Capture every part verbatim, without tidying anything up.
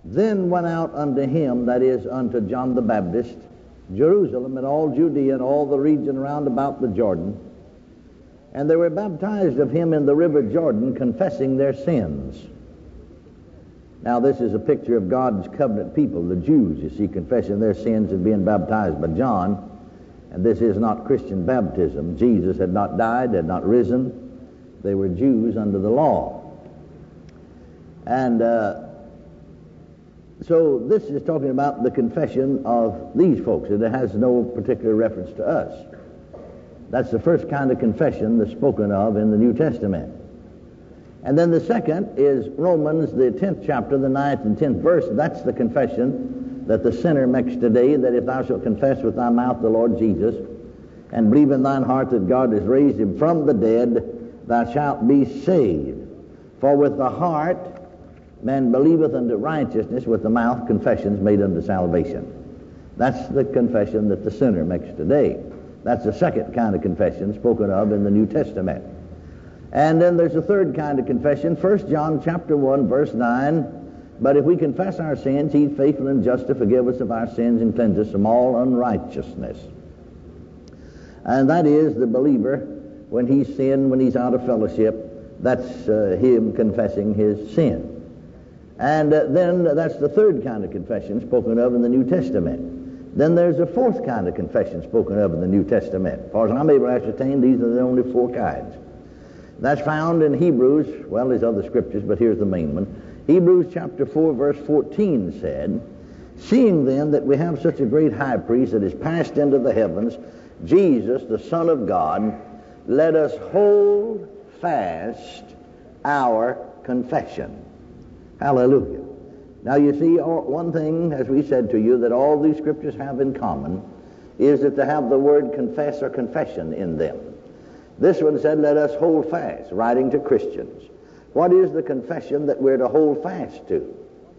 then went out unto him, that is, unto John the Baptist, Jerusalem and all Judea and all the region round about the Jordan. And they were baptized of him in the river Jordan, confessing their sins. Now this is a picture of God's covenant people, the Jews, you see, confessing their sins and being baptized by John. And this is not Christian baptism. Jesus had not died, had not risen. They were Jews under the law. And uh, so this is talking about the confession of these folks. It has no particular reference to us. That's the first kind of confession that's spoken of in the New Testament. And then the second is Romans, the tenth chapter, the ninth and tenth verse. That's the confession that the sinner makes today, that if thou shalt confess with thy mouth the Lord Jesus, and believe in thine heart that God has raised him from the dead, thou shalt be saved. For with the heart man believeth unto righteousness, with the mouth confessions made unto salvation. That's the confession that the sinner makes today. That's the second kind of confession spoken of in the New Testament. And then there's a third kind of confession, First John chapter one, verse nine. But if we confess our sins, he is faithful and just to forgive us of our sins and cleanse us from all unrighteousness. And that is the believer, when he's sinned, when he's out of fellowship, that's uh, him confessing his sin. And uh, then that's the third kind of confession spoken of in the New Testament. Then there's a fourth kind of confession spoken of in the New Testament. As far as I'm able to ascertain, these are the only four kinds. That's found in Hebrews. Well, there's other scriptures, but here's the main one. Hebrews chapter four, verse fourteen said, seeing then that we have such a great high priest that is passed into the heavens, Jesus, the Son of God, let us hold fast our confession. Hallelujah. Now you see, one thing, as we said to you, that all these scriptures have in common is that they have the word confess or confession in them. This one said, let us hold fast, writing to Christians. What is the confession that we're to hold fast to?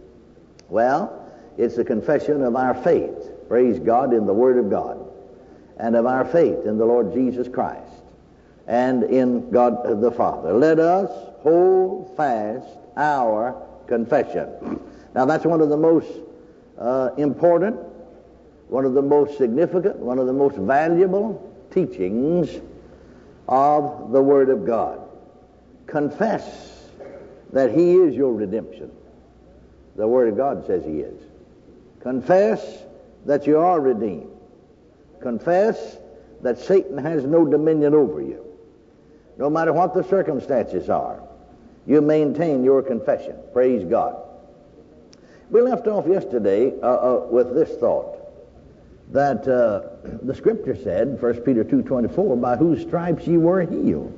Well, it's the confession of our faith, praise God, in the Word of God, and of our faith in the Lord Jesus Christ, and in God the Father. Let us hold fast our confession. Now that's one of the most uh, important, one of the most significant, one of the most valuable teachings of the Word of God. Confess that he is your redemption. The Word of God says he is. Confess that you are redeemed. Confess that Satan has no dominion over you. No matter what the circumstances are, you maintain your confession. Praise God. We left off yesterday uh, uh, with this thought, that uh, the Scripture said, First Peter two twenty-four, by whose stripes ye were healed.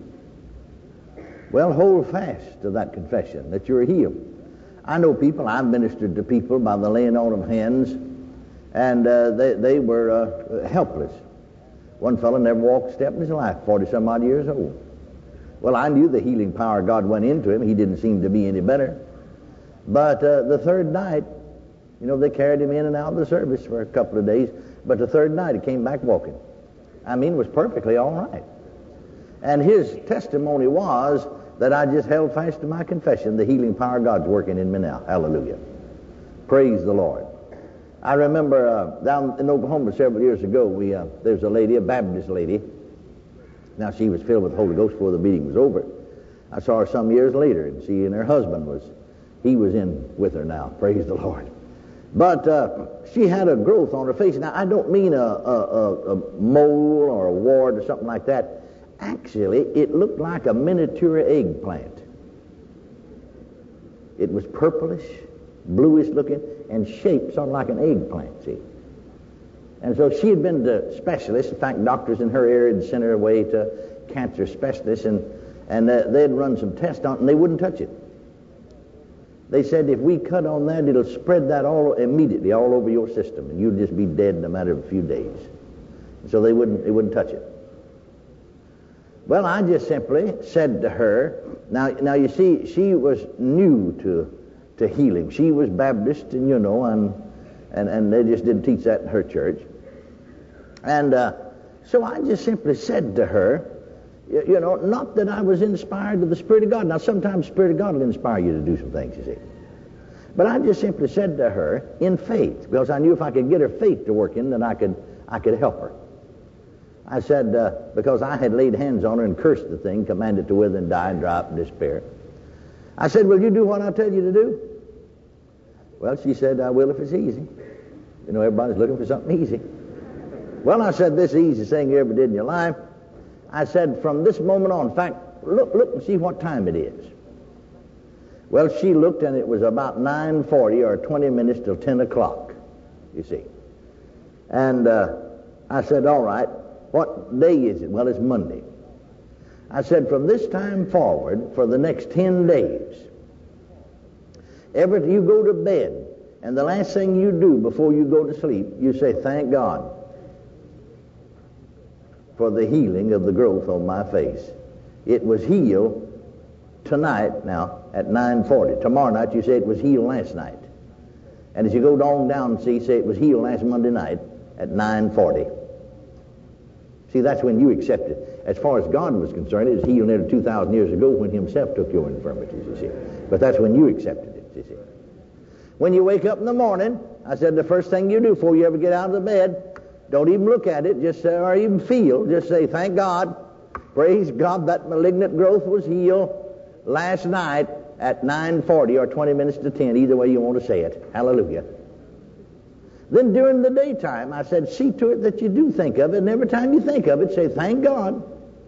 Well, hold fast to that confession, that you're healed. I know people, I've ministered to people by the laying on of hands, and uh, they, they were uh, helpless. One fellow never walked a step in his life, forty-some odd years old. Well, I knew the healing power of God went into him. He didn't seem to be any better. But uh, the third night, you know, they carried him in and out of the service for a couple of days, but the third night he came back walking. I mean, it was perfectly all right. And his testimony was that I just held fast to my confession. The healing power of God's working in me now. Hallelujah. Praise the Lord. I remember uh, down in Oklahoma several years ago, we uh, there was a lady, a Baptist lady. Now, she was filled with the Holy Ghost before the meeting was over. I saw her some years later, and she and her husband was, he was in with her now. Praise the Lord. But uh, she had a growth on her face. Now, I don't mean a, a, a, a mole or a wart or something like that. Actually, it looked like a miniature eggplant. It was purplish, bluish looking, and shaped sort of like an eggplant, see. And so she had been to specialists. In fact, doctors in her area had sent her away to cancer specialists, and, and uh, they'd run some tests on it, and they wouldn't touch it. They said, if we cut on that, it'll spread that all immediately all over your system, and you'll just be dead in a matter of a few days. And so they wouldn't, they wouldn't touch it. Well, I just simply said to her, now, now you see, she was new to to healing. She was Baptist, and you know, and and, and they just didn't teach that in her church. And uh, so I just simply said to her, you, you know, not that I was inspired of the Spirit of God. Now, sometimes the Spirit of God will inspire you to do some things, you see. But I just simply said to her, in faith, because I knew if I could get her faith to work in, then I could, I could help her. I said, uh, because I had laid hands on her and cursed the thing, commanded to wither and die, dry up in despair. I said, will you do what I tell you to do? Well, she said, I will if it's easy. You know, everybody's looking for something easy. Well, I said, this is the easiest thing you ever did in your life. I said, from this moment on, in fact, look, look and see what time it is. Well, she looked, and it was about nine forty or twenty minutes till ten o'clock, you see. And uh, I said, all right, what day is it? Well, it's Monday. I said, from this time forward, for the next ten days, every you go to bed, and the last thing you do before you go to sleep, you say, thank God for the healing of the growth on my face. It was healed tonight, now, at nine forty. Tomorrow night, you say it was healed last night. And as you go on down and see, say it was healed last Monday night at nine forty. See, that's when you accepted it. As far as God was concerned, it was healed nearly two thousand years ago when himself took your infirmities, you see. But that's when you accepted it, you see. When you wake up in the morning, I said the first thing you do before you ever get out of the bed, don't even look at it, just say, or even feel, just say, thank God, praise God, that malignant growth was healed last night at nine forty or twenty minutes to ten, either way you want to say it. Hallelujah. Then during the daytime, I said, see to it that you do think of it, and every time you think of it, say, thank God.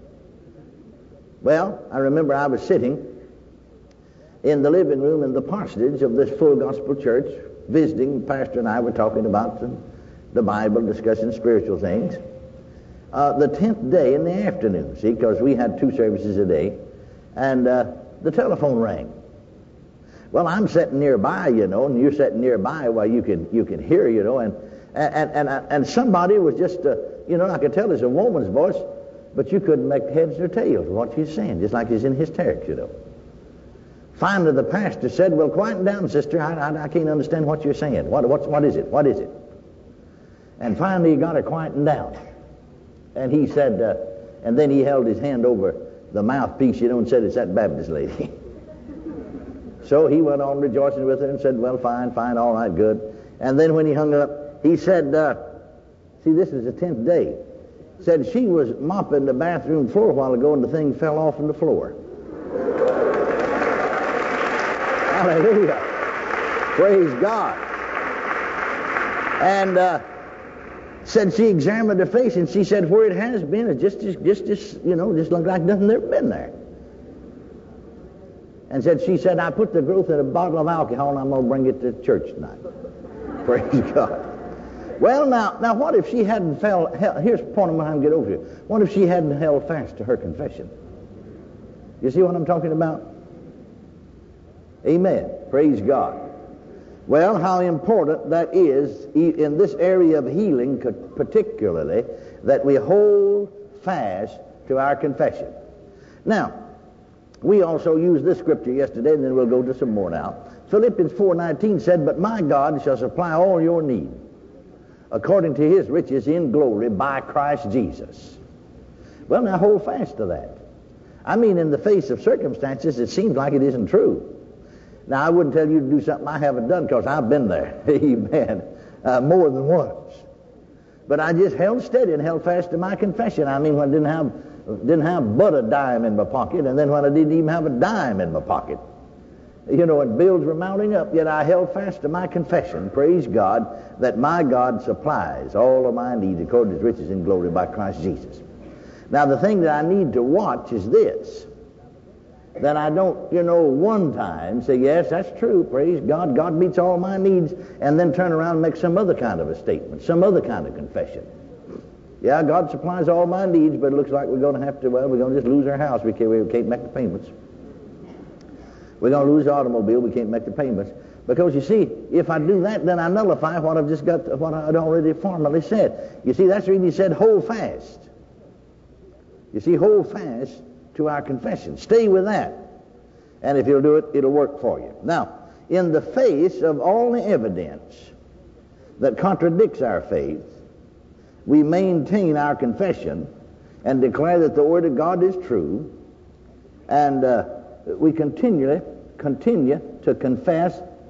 Well, I remember I was sitting in the living room in the parsonage of this full gospel church, visiting. The pastor and I were talking about the, the Bible, discussing spiritual things. Uh, the tenth day in the afternoon, see, because we had two services a day, and uh, the telephone rang. Well, I'm sitting nearby, you know, and you're sitting nearby while you can you can hear, you know, and and and and somebody was just, uh, you know, I could tell it's a woman's voice, but you couldn't make heads or tails of what she's saying, just like he's in hysterics, you know. Finally, the pastor said, "Well, quieten down, sister. I, I, I can't understand what you're saying. What what's what is it? What is it?" And finally, he got her quieting down, and he said, uh, and then he held his hand over the mouthpiece, you know, and said, "It's that Baptist lady." So he went on rejoicing with her and said, well, fine, fine, all right, good. And then when he hung up, he said, uh, see, this is the tenth day. Said she was mopping the bathroom floor a while ago and the thing fell off on the floor. Hallelujah. Praise God. And uh, said she examined her face and she said where it has been, it just, just, just, just you know, just looked like nothing ever been there. And said, she said, I put the growth in a bottle of alcohol and I'm going to bring it to church tonight. Praise God. Well, now, now, what if she hadn't fell, held, here's the point I'm going to get over here. What if she hadn't held fast to her confession? You see what I'm talking about? Amen. Praise God. Well, how important that is in this area of healing, particularly, that we hold fast to our confession. Now, we also used this scripture yesterday, and then we'll go to some more now. Philippians four nineteen said, but my God shall supply all your need according to his riches in glory by Christ Jesus. Well, now hold fast to that. I mean, in the face of circumstances, it seems like it isn't true. Now, I wouldn't tell you to do something I haven't done because I've been there. Amen. Uh, more than once. But I just held steady and held fast to my confession. I mean, when I didn't have didn't have but a dime in my pocket, and then when I didn't even have a dime in my pocket, you know, and bills were mounting up, yet I held fast to my confession, praise God, that my God supplies all of my needs according to his riches in glory by Christ Jesus. Now, the thing that I need to watch is this, that I don't, you know, one time say, yes, that's true, praise God, God meets all my needs, and then turn around and make some other kind of a statement, some other kind of confession. Yeah, God supplies all my needs, but it looks like we're going to have to, well, we're going to just lose our house. We can't, we can't make the payments. We're going to lose the automobile. We can't make the payments. Because, you see, if I do that, then I nullify what I've just got, what I'd already formally said. You see, that's the reason he said, hold fast. You see, hold fast to our confession. Stay with that. And if you'll do it, it'll work for you. Now, in the face of all the evidence that contradicts our faith, we maintain our confession and declare that the Word of God is true, and uh, we continually continue to confess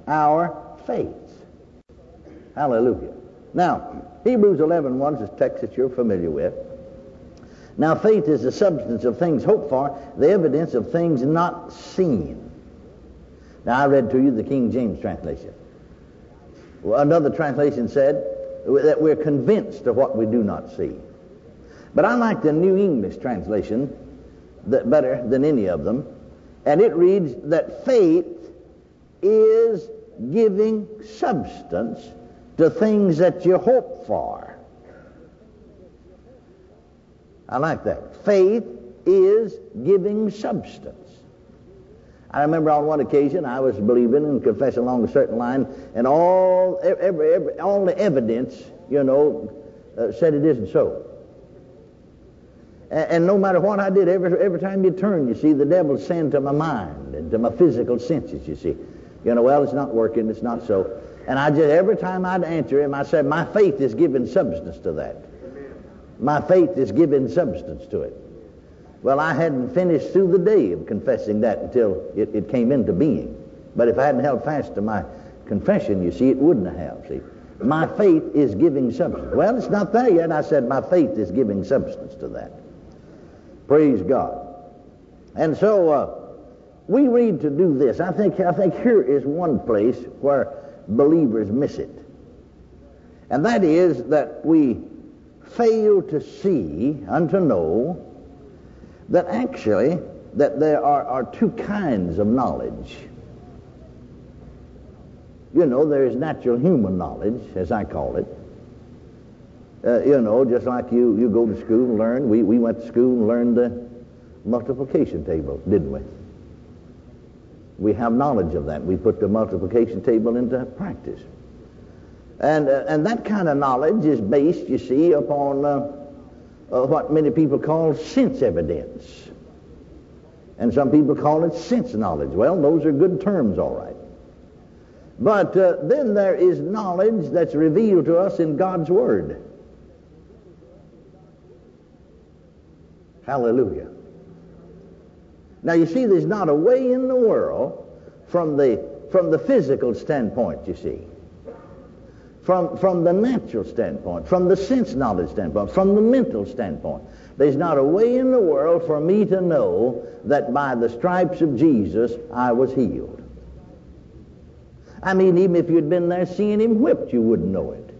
our faith. Hallelujah. Now, Hebrews eleven one is a text that you're familiar with. Now, faith is the substance of things hoped for, the evidence of things not seen. Now, I read to you the King James translation. Well, another translation said that we're convinced of what we do not see. But I like the New English translation that better than any of them. And it reads that faith is giving substance to things that you hope for. I like that. Faith is giving substance. I remember on one occasion I was believing and confessing along a certain line, and all every, every all the evidence, you know, uh, said it isn't so. And, and no matter what I did, every every time you turn, you see, the devil's saying to my mind and to my physical senses, you see, you know, well, it's not working, it's not so. And I just, every time I'd answer him, I said, my faith is giving substance to that. My faith is giving substance to it. Well, I hadn't finished through the day of confessing that until it, it came into being. But if I hadn't held fast to my confession, you see, it wouldn't have, see. My faith is giving substance. Well, it's not there yet. I said my faith is giving substance to that. Praise God. And so uh, we read to do this. I think, I think here is one place where believers miss it. And that is that we fail to see and to know that actually that there are, are two kinds of knowledge. You know, there is natural human knowledge, as I call it. Uh, you know, just like you, you go to school and learn. We, we went to school and learned the multiplication table, didn't we? We have knowledge of that. We put the multiplication table into practice. And, uh, and that kind of knowledge is based, you see, upon uh, uh, what many people call sense evidence. And some people call it sense knowledge. Well, those are good terms, all right. But uh, then there is knowledge that's revealed to us in God's Word. Hallelujah. Now, you see, there's not a way in the world from the, from the physical standpoint, you see. From, from the natural standpoint, from the sense knowledge standpoint, from the mental standpoint. There's not a way in the world for me to know that by the stripes of Jesus I was healed. I mean, even if you'd been there seeing him whipped, you wouldn't know it.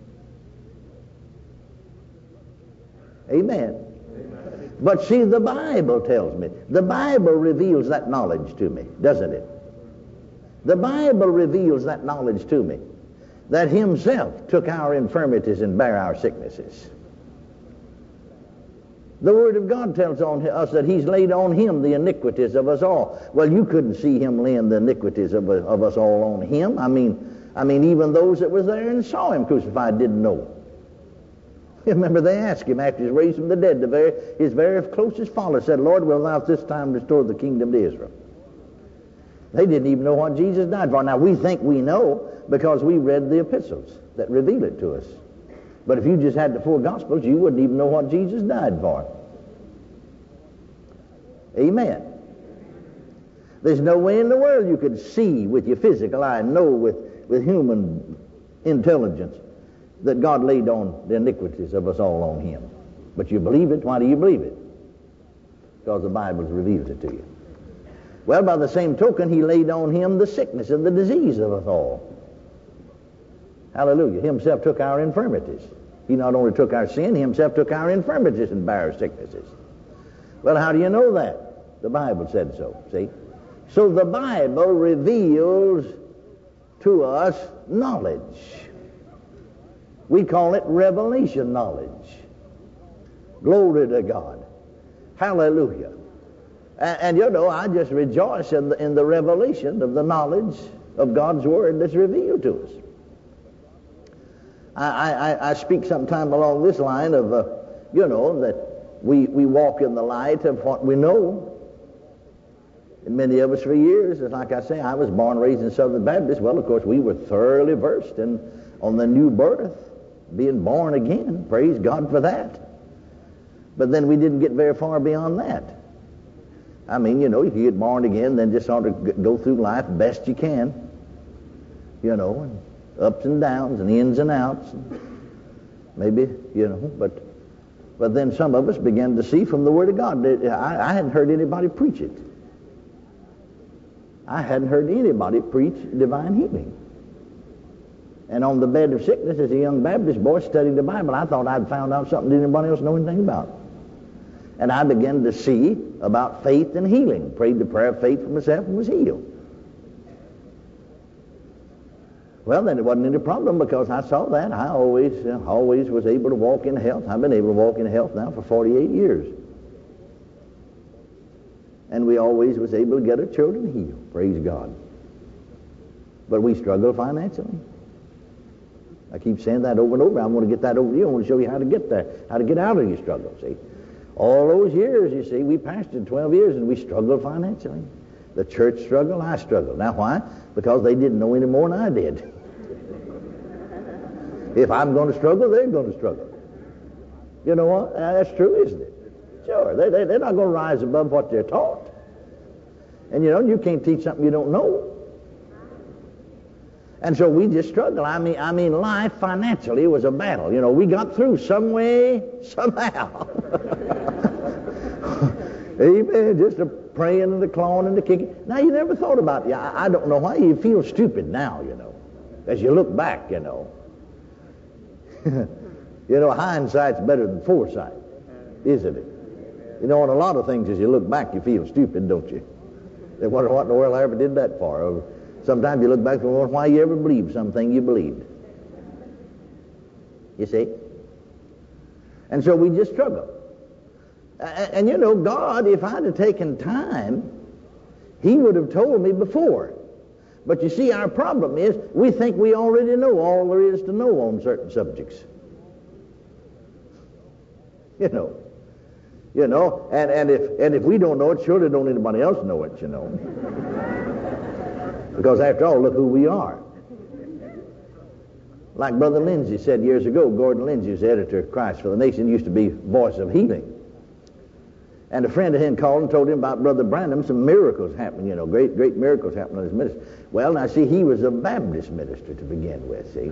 Amen. Amen. But see, the Bible tells me, the Bible reveals that knowledge to me, doesn't it? The Bible reveals that knowledge to me, that himself took our infirmities and bare our sicknesses. The Word of God tells on us that he's laid on him the iniquities of us all. Well, you couldn't see him laying the iniquities of, of us all on him. I mean, I mean, even those that was there and saw him crucified didn't know. You remember they asked him after he's raised from the dead, the very, his very closest followers said, Lord, will thou at this time restore the kingdom to Israel? They didn't even know what Jesus died for. Now, we think we know because we read the epistles that reveal it to us. But if you just had the four Gospels, you wouldn't even know what Jesus died for. Amen. There's no way in the world you could see with your physical eye, know with, with human intelligence, that God laid on the iniquities of us all on him. But you believe it. Why do you believe it? Because the Bible's revealed it to you. Well, by the same token, he laid on him the sickness and the disease of us all. Hallelujah. He himself took our infirmities. He not only took our sin, he himself took our infirmities and bare our sicknesses. Well, how do you know that? The Bible said so, see? So the Bible reveals to us knowledge. We call it revelation knowledge. Glory to God. Hallelujah. And, and you know, I just rejoice in the, in the revelation of the knowledge of God's Word that's revealed to us. I, I, I speak sometime along this line of, uh, you know, that we, we walk in the light of what we know. And many of us for years, like I say, I was born and raised in Southern Baptist. Well, of course, we were thoroughly versed in, on the new birth, being born again. Praise God for that. But then we didn't get very far beyond that. I mean, you know, if you get born again, then just sort of go through life best you can. you know, and ups and downs and ins and outs. And maybe, you know, but but then some of us began to see from the Word of God. I, I hadn't heard anybody preach it. I hadn't heard anybody preach divine healing. And on the bed of sickness, as a young Baptist boy studying the Bible, I thought I'd found out something that anybody else know anything about. And I began to see about faith and healing. Prayed the prayer of faith for myself and was healed. Well, then it wasn't any problem because I saw that. I always, uh, always was able to walk in health. I've been able to walk in health now for forty-eight years. And we always was able to get our children healed. Praise God. But we struggle financially. I keep saying that over and over. I want to get that over to you. I want to show you how to get there, how to get out of your struggle, see. All those years, you see, we pastored twelve years and we struggled financially. The church struggled, I struggled. Now why? Because they didn't know any more than I did. If I'm going to struggle, they're going to struggle. You know what? Uh, that's true, isn't it? Sure. They, they, they're not going to rise above what they're taught. And you know, you can't teach something you don't know. And so we just struggled. I mean, I mean, life financially was a battle. You know, we got through some way, somehow. Amen. Just the praying and the clawing and the kicking. Now, you never thought about it. I, I don't know why you feel stupid now, you know, as you look back, you know. You know, hindsight's better than foresight, isn't it? You know, on a lot of things, as you look back, you feel stupid, don't you? You wonder what in the world I ever did that for. Or sometimes you look back and wonder why you ever believed something you believed. You see? And so we just struggle. And, and you know, God, if I'd have taken time, He would have told me before. But you see, our problem is we think we already know all there is to know on certain subjects. You know. You know, and, and if and if we don't know it, surely don't anybody else know it, you know. Because after all, look who we are. Like Brother Lindsay said years ago, Gordon Lindsay, who's the editor of Christ for the Nation, used to be voice of healing. And a friend of him called and told him about Brother Branham, some miracles happening, you know, great, great miracles happening in his ministry. Well, now, see, he was a Baptist minister to begin with, see.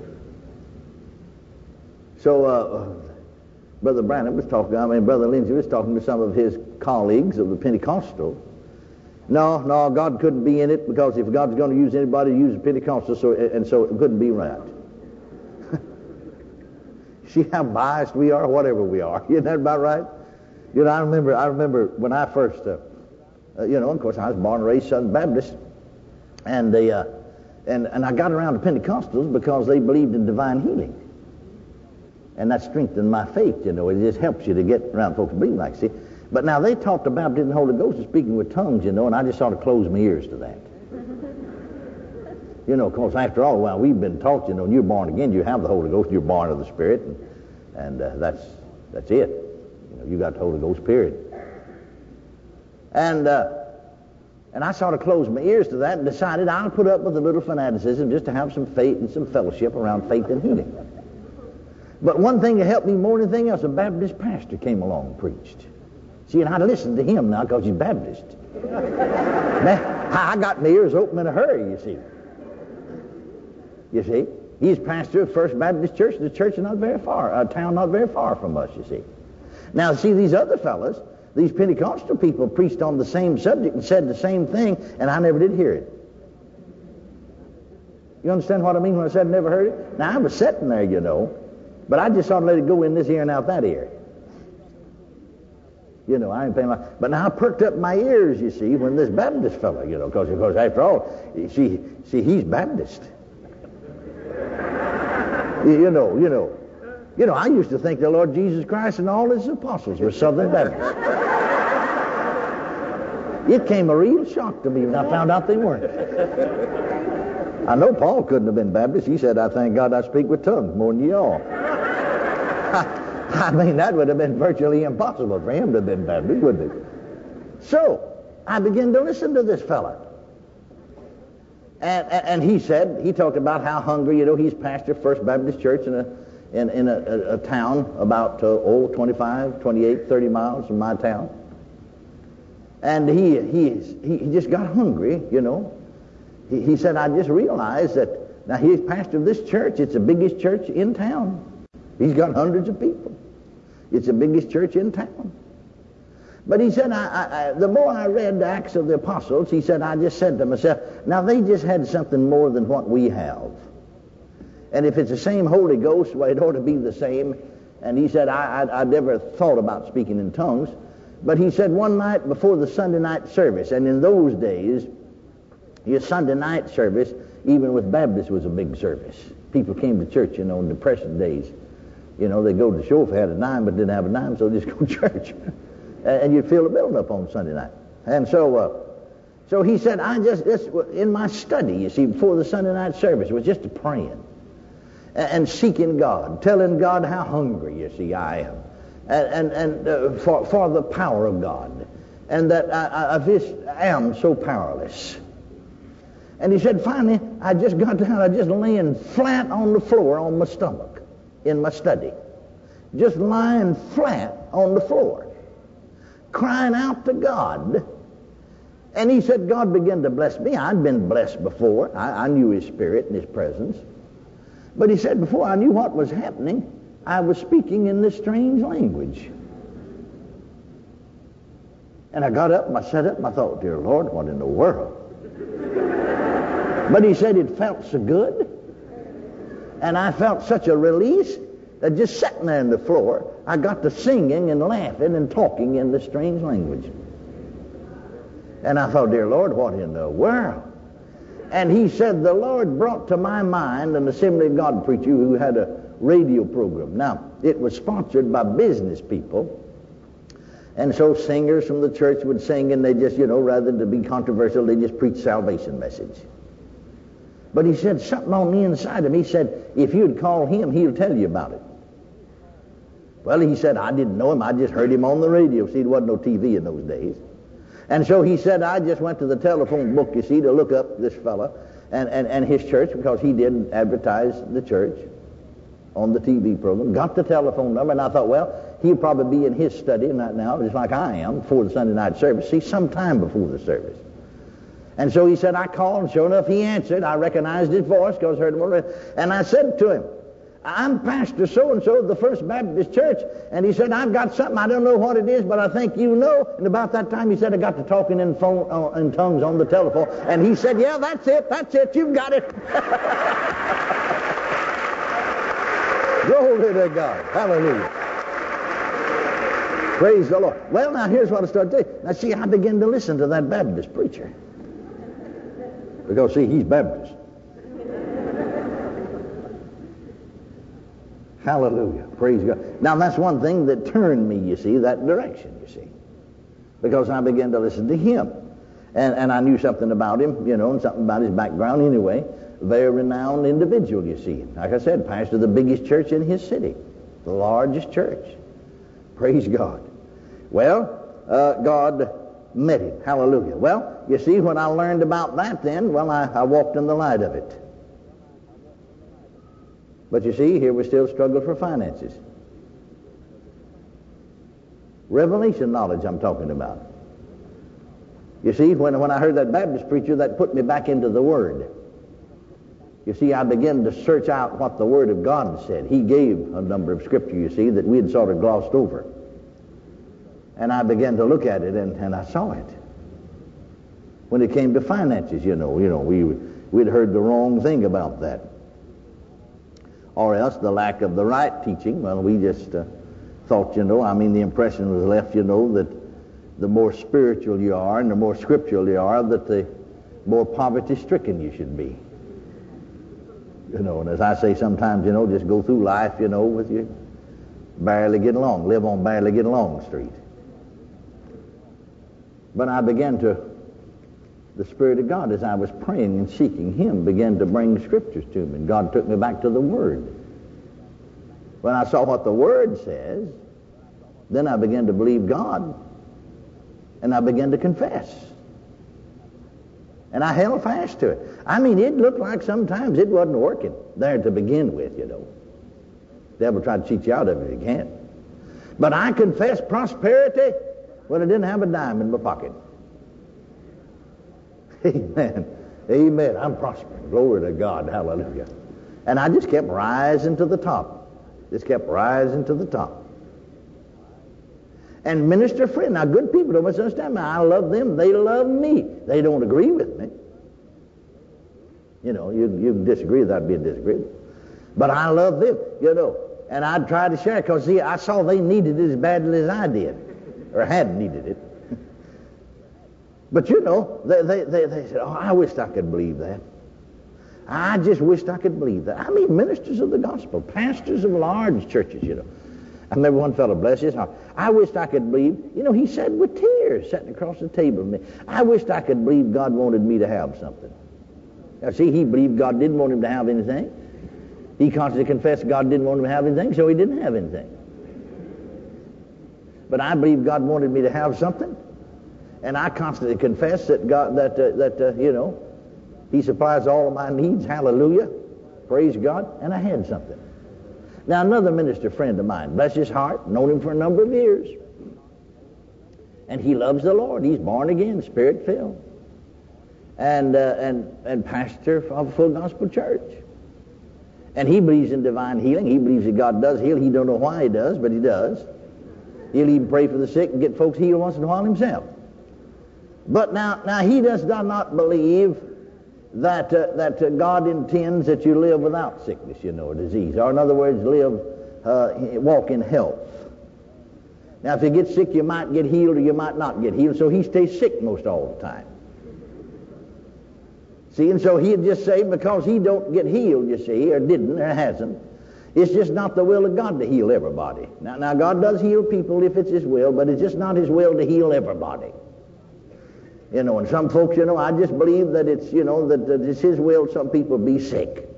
So, uh, Brother Branham was talking, I mean, Brother Lindsay was talking to some of his colleagues of the Pentecostal. No, no, God couldn't be in it because if God's going to use anybody, use the Pentecostal, so, and so it couldn't be right. See how biased we are, whatever we are. Isn't that about right? You know, I remember, I remember when I first, uh, uh, you know, of course, I was born and raised Southern Baptist, and the, uh, and and I got around to Pentecostals because they believed in divine healing, and that strengthened my faith. You know, it just helps you to get around folks believing like, see. But now they talked about baptism in the Holy Ghost and speaking with tongues, you know, and I just sort of closed my ears to that. You know, because after all, well, we've been taught, you know, when you're born again, you have the Holy Ghost, you're born of the Spirit, and, and uh, that's that's it. You know, you got the Holy Ghost, period. And uh, and I sort of closed my ears to that and decided I'll put up with a little fanaticism just to have some faith and some fellowship around faith and healing. But one thing that helped me more than anything else, a Baptist pastor came along and preached. See, and I listened to him now because he's Baptist. Man, I got my ears open in a hurry, you see. You see, he's pastor of First Baptist Church. The church is not very far, a town not very far from us, you see. Now, see, these other fellas, these Pentecostal people preached on the same subject and said the same thing, and I never did hear it. You understand what I mean when I said never heard it? Now, I was sitting there, you know, but I just sort of let it go in this ear and out that ear. You know, I ain't paying my... But now I perked up my ears, you see, when this Baptist fellow, you know, because because after all, see, see, he's Baptist. You know, you know, you know. I used to think the Lord Jesus Christ and all His apostles were Southern Baptists. It came a real shock to me when I found out they weren't. I know Paul couldn't have been Baptist. He said, "I thank God I speak with tongues more than you all." I mean, that would have been virtually impossible for him to have been Baptist, wouldn't it? So I began to listen to this fella. And, and, and he said, he talked about how hungry, you know, he's pastor of First Baptist Church in a in, in a, a, a town about, uh, oh, twenty-five, twenty-eight, thirty miles from my town. And he he he just got hungry, you know. He, he said, I just realized that Now, he's pastor of this church. It's the biggest church in town. He's got hundreds of people. It's the biggest church in town. But he said, I, I, I, the more I read the Acts of the Apostles, he said, I just said to myself, now they just had something more than what we have. And if it's the same Holy Ghost, well, it ought to be the same. And he said, I, I, I never thought about speaking in tongues. But he said one night before the Sunday night service, and in those days, your Sunday night service, even with Baptists, was a big service. People came to church, you know, in depression days. You know, they'd go to the show if they had a dime, but didn't have a dime, so they'd just go to church. And you'd fill the building up on Sunday night. And so uh, so he said, I just, just, in my study, you see, before the Sunday night service, was just praying and, and seeking God, telling God how hungry, you see, I am, and, and, and uh, for, for the power of God, and that I, I just am so powerless. And he said, finally, I just got down, I just laying flat on the floor on my stomach in my study, just lying flat on the floor, crying out to God. And he said, God began to bless me. I'd been blessed before. I, I knew his spirit and his presence. But he said, before I knew what was happening, I was speaking in this strange language. And I got up and I sat up and I thought, dear Lord, what in the world? But he said it felt so good. And I felt such a release that just sitting there on the floor, I got to singing and laughing and talking in this strange language. And I thought, dear Lord, what in the world? And he said, the Lord brought to my mind an Assembly of God preacher who had a radio program. Now, it was sponsored by business people. And so singers from the church would sing, and they just, you know, rather than to be controversial, they just preach salvation message. But he said something on the inside of me. He said, if you'd call him, he'll tell you about it. Well, he said, I didn't know him. I just heard him on the radio. See, there wasn't no T V in those days. And so he said, I just went to the telephone book, you see, to look up this fella and, and, and his church, because he did advertise the church on the T V program. Got the telephone number, and I thought, well, he'll probably be in his study right now, just like I am, before the Sunday night service. See, sometime before the service. And so he said, I called, and sure enough, he answered. I recognized his voice because I heard him already. And I said to him, I'm Pastor so-and-so of the First Baptist Church. And he said, I've got something, I don't know what it is, but I think you know. And about that time, he said, I got to talking in, phone, uh, in tongues on the telephone. And he said, yeah, that's it, that's it, you've got it. Glory to God. Hallelujah. Praise the Lord. Well, now, here's what I started to do. Now, see, I began to listen to that Baptist preacher. Because, see, he's Baptist. Hallelujah. Praise God. Now, that's one thing that turned me, you see, that direction, you see. Because I began to listen to him. And, and I knew something about him, you know, and something about his background anyway. Very renowned individual, you see. Like I said, pastor of the biggest church in his city. The largest church. Praise God. Well, uh, God met him. Hallelujah. Well, you see, when I learned about that then, well, I, I walked in the light of it. But you see, here we still struggle for finances. Revelation knowledge I'm talking about. You see, when, when I heard that Baptist preacher, that put me back into the Word. You see, I began to search out what the Word of God said. He gave a number of scripture, you see, that we had sort of glossed over. And I began to look at it, and, and I saw it. When it came to finances, you know, you know, we, we'd heard the wrong thing about that. Or else the lack of the right teaching. Well, we just uh, thought, you know, I mean, the impression was left, you know, that the more spiritual you are and the more scriptural you are, that the more poverty-stricken you should be. You know, and as I say sometimes, you know, just go through life, you know, with you barely getting along, live on barely getting along street. But I began to, the Spirit of God, as I was praying and seeking Him, began to bring scriptures to me, and God took me back to the Word. When I saw what the Word says, then I began to believe God, and I began to confess. And I held fast to it. I mean, it looked like sometimes it wasn't working there to begin with, you know. The devil tried to cheat you out of it if he can't. But I confessed prosperity when I didn't have a dime in my pocket. Amen. Amen. I'm prospering. Glory to God. Hallelujah. And I just kept rising to the top. Just kept rising to the top. And minister friend, now good people don't misunderstand me. I love them. They love me. They don't agree with me. You know, you, you can disagree. That'd be a disagreement. But I love them, you know. And I'd try to share it because, see, I saw they needed it as badly as I did. Or had needed it. But, you know, they, they, they, they said, oh, I wished I could believe that. I just wished I could believe that. I mean, ministers of the gospel, pastors of large churches, you know. I remember one fellow, bless his heart, I wished I could believe, you know, he said with tears, sitting across the table with me, I wished I could believe God wanted me to have something. Now, see, he believed God didn't want him to have anything. He constantly confessed God didn't want him to have anything, so he didn't have anything. But I believe God wanted me to have something, and I constantly confess that God, that, uh, that uh, you know, he supplies all of my needs, hallelujah, praise God, and I had something. Now, another minister friend of mine, bless his heart, known him for a number of years. And he loves the Lord. He's born again, spirit-filled. And, uh, and, and pastor of a full gospel church. And he believes in divine healing. He believes that God does heal. He don't know why he does, but he does. He'll even pray for the sick and get folks healed once in a while himself. But now, now he does not believe that uh, that uh, God intends that you live without sickness, you know, or disease. Or in other words, live, uh, walk in health. Now, if you get sick, you might get healed or you might not get healed. So he stays sick most all the time. See, and so he'd just say, because he don't get healed, you see, or didn't, or hasn't, it's just not the will of God to heal everybody. Now, now God does heal people if it's his will, but it's just not his will to heal everybody. You know, and some folks, you know, I just believe that it's, you know, that, that it's his will some people be sick.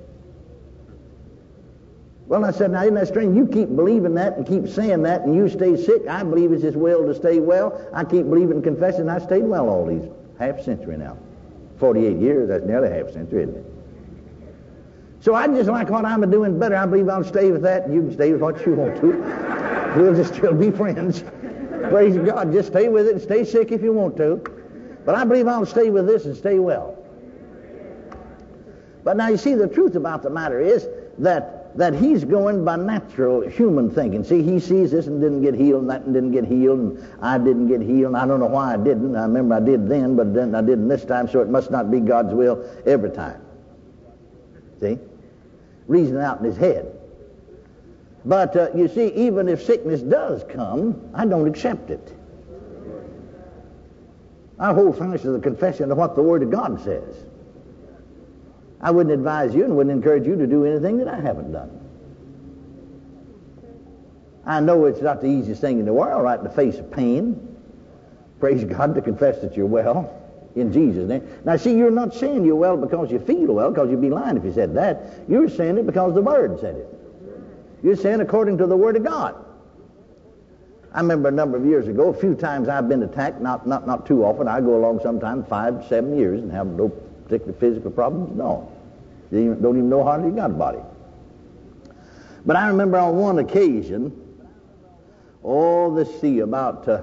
Well, I said, now isn't that strange? You keep believing that and keep saying that and you stay sick. I believe it's his will to stay well. I keep believing and confessing I stayed well all these half century now. forty-eight years, that's nearly half century, isn't it? So I just like what I'm doing better. I believe I'll stay with that and you can stay with what you want to. We'll just still be friends. Praise God. Just stay with it and stay sick if you want to. But I believe I'll stay with this and stay well. But now you see, the truth about the matter is that that he's going by natural human thinking. See, he sees this and didn't get healed, and that and didn't get healed, and I didn't get healed, and I don't know why I didn't. I remember I did then, but then I didn't this time, so it must not be God's will every time. See? Reasoning out in his head. But uh, you see, even if sickness does come, I don't accept it. I hold fast to the confession of what the Word of God says. I wouldn't advise you and wouldn't encourage you to do anything that I haven't done. I know it's not the easiest thing in the world, right in the face of pain. Praise God, to confess that you're well in Jesus' name. Now see, you're not saying you're well because you feel well, because you'd be lying if you said that. You're saying it because the Word said it. You're saying according to the Word of God. I remember a number of years ago, a few times I've been attacked, not not not too often. I go along sometimes five, seven years and have no particular physical problems. No. They don't even know hardly got a body. But I remember on one occasion, oh, let's see, about uh,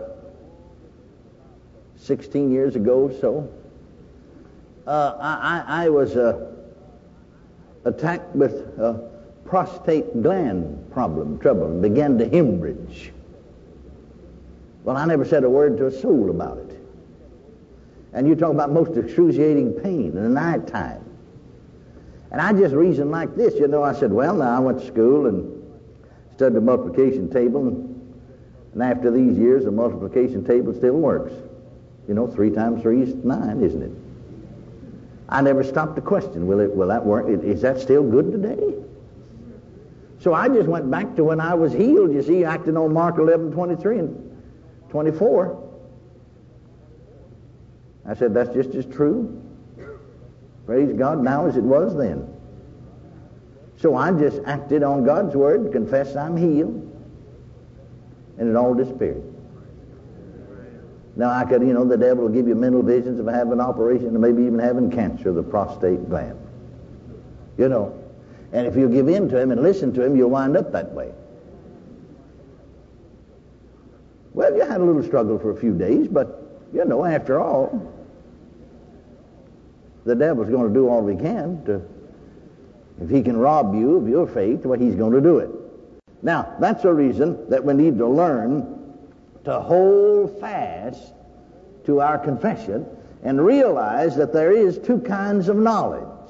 sixteen years ago or so, uh, I, I, I was uh, attacked with a prostate gland problem, trouble, and began to hemorrhage. Well, I never said a word to a soul about it. And you talk about most excruciating pain in the night time. And I just reasoned like this, you know, I said, well, now I went to school and studied the multiplication table, and, and after these years, the multiplication table still works. You know, three times three is nine, isn't it? I never stopped to question, will it, will that work? Is that still good today? So I just went back to when I was healed, you see, acting on Mark eleven, twenty-three and twenty-four. I said, that's just as true. Praise God, now as it was then. So I just acted on God's word, confessed I'm healed, and it all disappeared. Now I could, you know, the devil will give you mental visions of having an operation and maybe even having cancer of the prostate gland. You know, and if you give in to him and listen to him, you'll wind up that way. Well, you had a little struggle for a few days, but, you know, after all, the devil's going to do all he can to, if he can rob you of your faith, well, he's going to do it. Now, that's a reason that we need to learn to hold fast to our confession and realize that there is two kinds of knowledge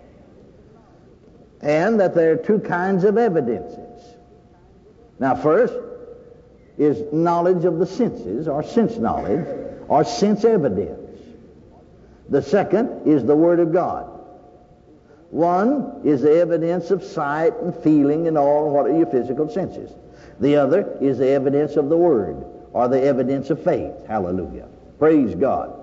and that there are two kinds of evidences. Now, first is knowledge of the senses, or sense knowledge, or sense evidence. The second is the Word of God. One is the evidence of sight and feeling and all what are your physical senses. The other is the evidence of the Word, or the evidence of faith. Hallelujah. Praise God.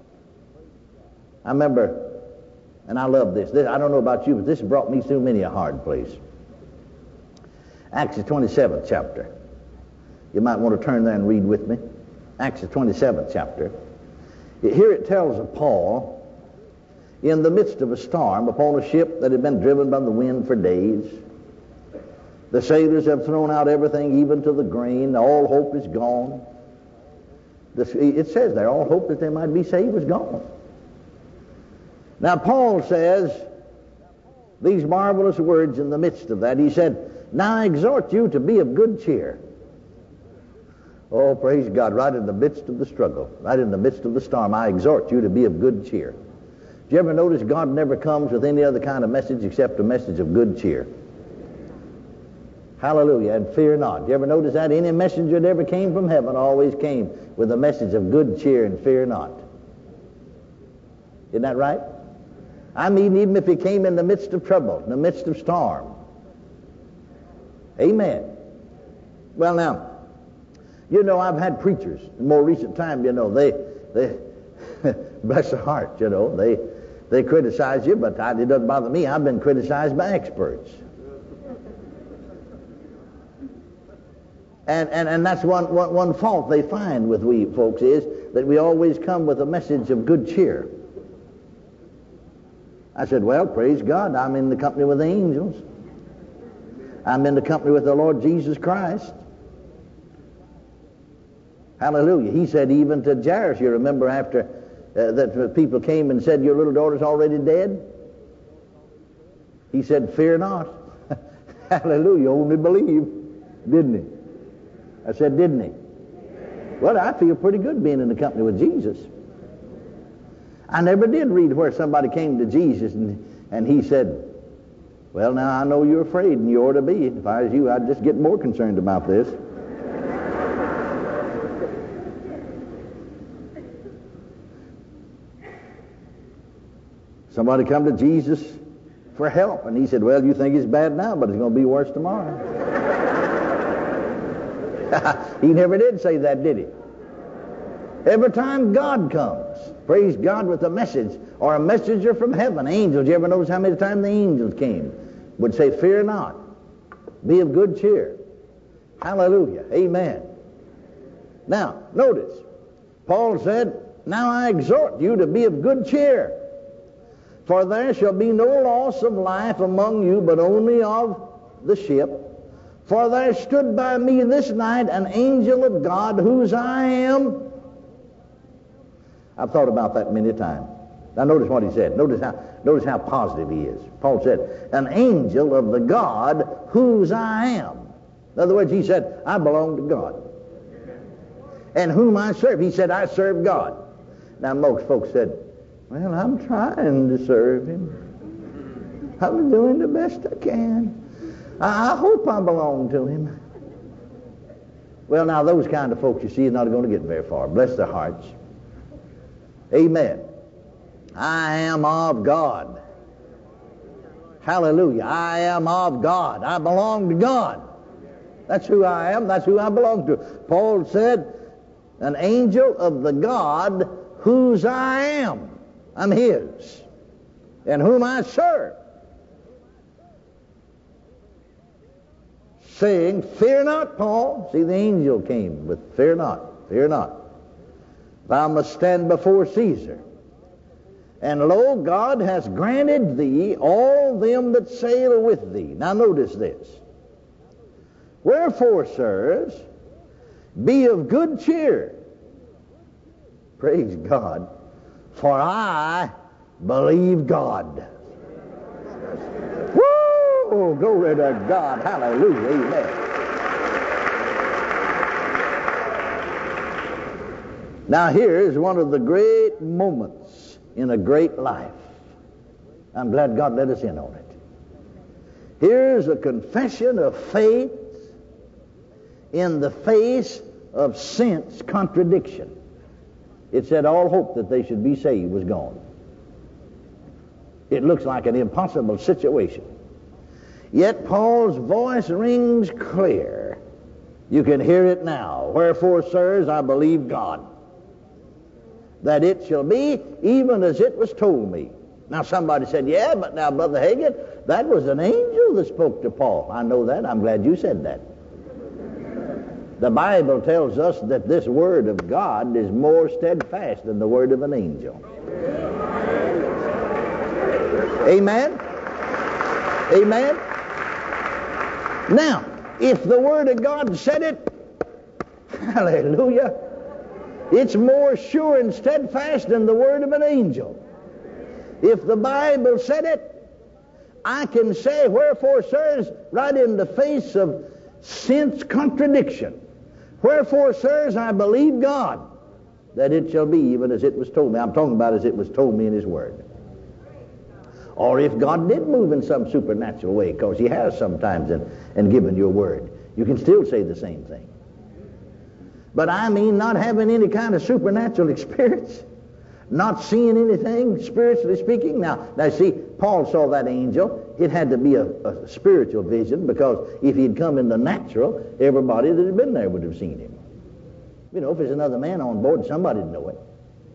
I remember, and I love this. this. I don't know about you, but this brought me through many a hard place. Acts the twenty-seventh chapter. You might want to turn there and read with me. Acts the twenty-seventh chapter. Here it tells of Paul in the midst of a storm upon a ship that had been driven by the wind for days. The sailors have thrown out everything, even to the grain. All hope is gone. It says there, all hope that they might be saved was gone. Now Paul says these marvelous words in the midst of that. He said, now I exhort you to be of good cheer. Oh, praise God, right in the midst of the struggle, right in the midst of the storm, I exhort you to be of good cheer. Do you ever notice God never comes with any other kind of message except a message of good cheer? Hallelujah, and fear not. Do you ever notice that? Any messenger that ever came from heaven always came with a message of good cheer and fear not. Isn't that right? I mean, even if he came in the midst of trouble, in the midst of storm. Amen. Well, now, you know, I've had preachers in more recent time, you know, they, they, bless their heart, you know, they, they criticize you, but I, it doesn't bother me. I've been criticized by experts. And, and, and that's one, one, one fault they find with we folks is that we always come with a message of good cheer. I said, well, praise God, I'm in the company with the angels. I'm in the company with the Lord Jesus Christ. Hallelujah. He said even to Jairus, you remember after uh, that people came and said, your little daughter's already dead? He said, fear not. Hallelujah. Only believe. Didn't he? I said, didn't he? Well, I feel pretty good being in the company with Jesus. I never did read where somebody came to Jesus and, and he said, well, now I know you're afraid and you ought to be. If I was you, I'd just get more concerned about this. Somebody come to Jesus for help, and he said, well, you think it's bad now, but it's going to be worse tomorrow. He never did say that, did he? Every time God comes, praise God, with a message, or a messenger from heaven, angels, you ever notice how many times the angels came, would say, fear not, be of good cheer. Hallelujah, amen. Now, notice, Paul said, now I exhort you to be of good cheer. For there shall be no loss of life among you, but only of the ship. For there stood by me this night an angel of God, whose I am. I've thought about that many times. Now notice what he said. Notice how, notice how positive he is. Paul said, an angel of the God, whose I am. In other words, he said, I belong to God. And whom I serve. He said, I serve God. Now most folks said, well, I'm trying to serve him. I'm doing the best I can. I, I hope I belong to him. Well, now, those kind of folks, you see, are not going to get very far. Bless their hearts. Amen. I am of God. Hallelujah. I am of God. I belong to God. That's who I am. That's who I belong to. Paul said, an angel of the God whose I am. I'm his, and whom I serve, saying, fear not, Paul. See, the angel came with, fear not, fear not. Thou must stand before Caesar. And lo, God has granted thee all them that sail with thee. Now notice this. Wherefore, sirs, be of good cheer. Praise God. For I believe God. Woo! Glory to God. Hallelujah. Amen. Now here is one of the great moments in a great life. I'm glad God let us in on it. Here's a confession of faith in the face of sense contradiction. It said all hope that they should be saved was gone. It looks like an impossible situation. Yet Paul's voice rings clear. You can hear it now. Wherefore, sirs, I believe God, that it shall be even as it was told me. Now somebody said, yeah, but now, Brother Hagin, that was an angel that spoke to Paul. I know that. I'm glad you said that. The Bible tells us that this word of God is more steadfast than the word of an angel. Amen? Amen? Now, if the word of God said it, hallelujah, it's more sure and steadfast than the word of an angel. If the Bible said it, I can say, wherefore, sirs, right in the face of sense contradiction. Wherefore, sirs, I believe God, that it shall be even as it was told me. I'm talking about as it was told me in His Word. Or if God did move in some supernatural way, because He has sometimes and, and given you a word, you can still say the same thing. But I mean not having any kind of supernatural experience, not seeing anything, spiritually speaking. Now, now see, Paul saw that angel. It had to be a, a spiritual vision, because if he'd come in the natural, everybody that had been there would have seen him. You know, if there's another man on board, somebody'd know it.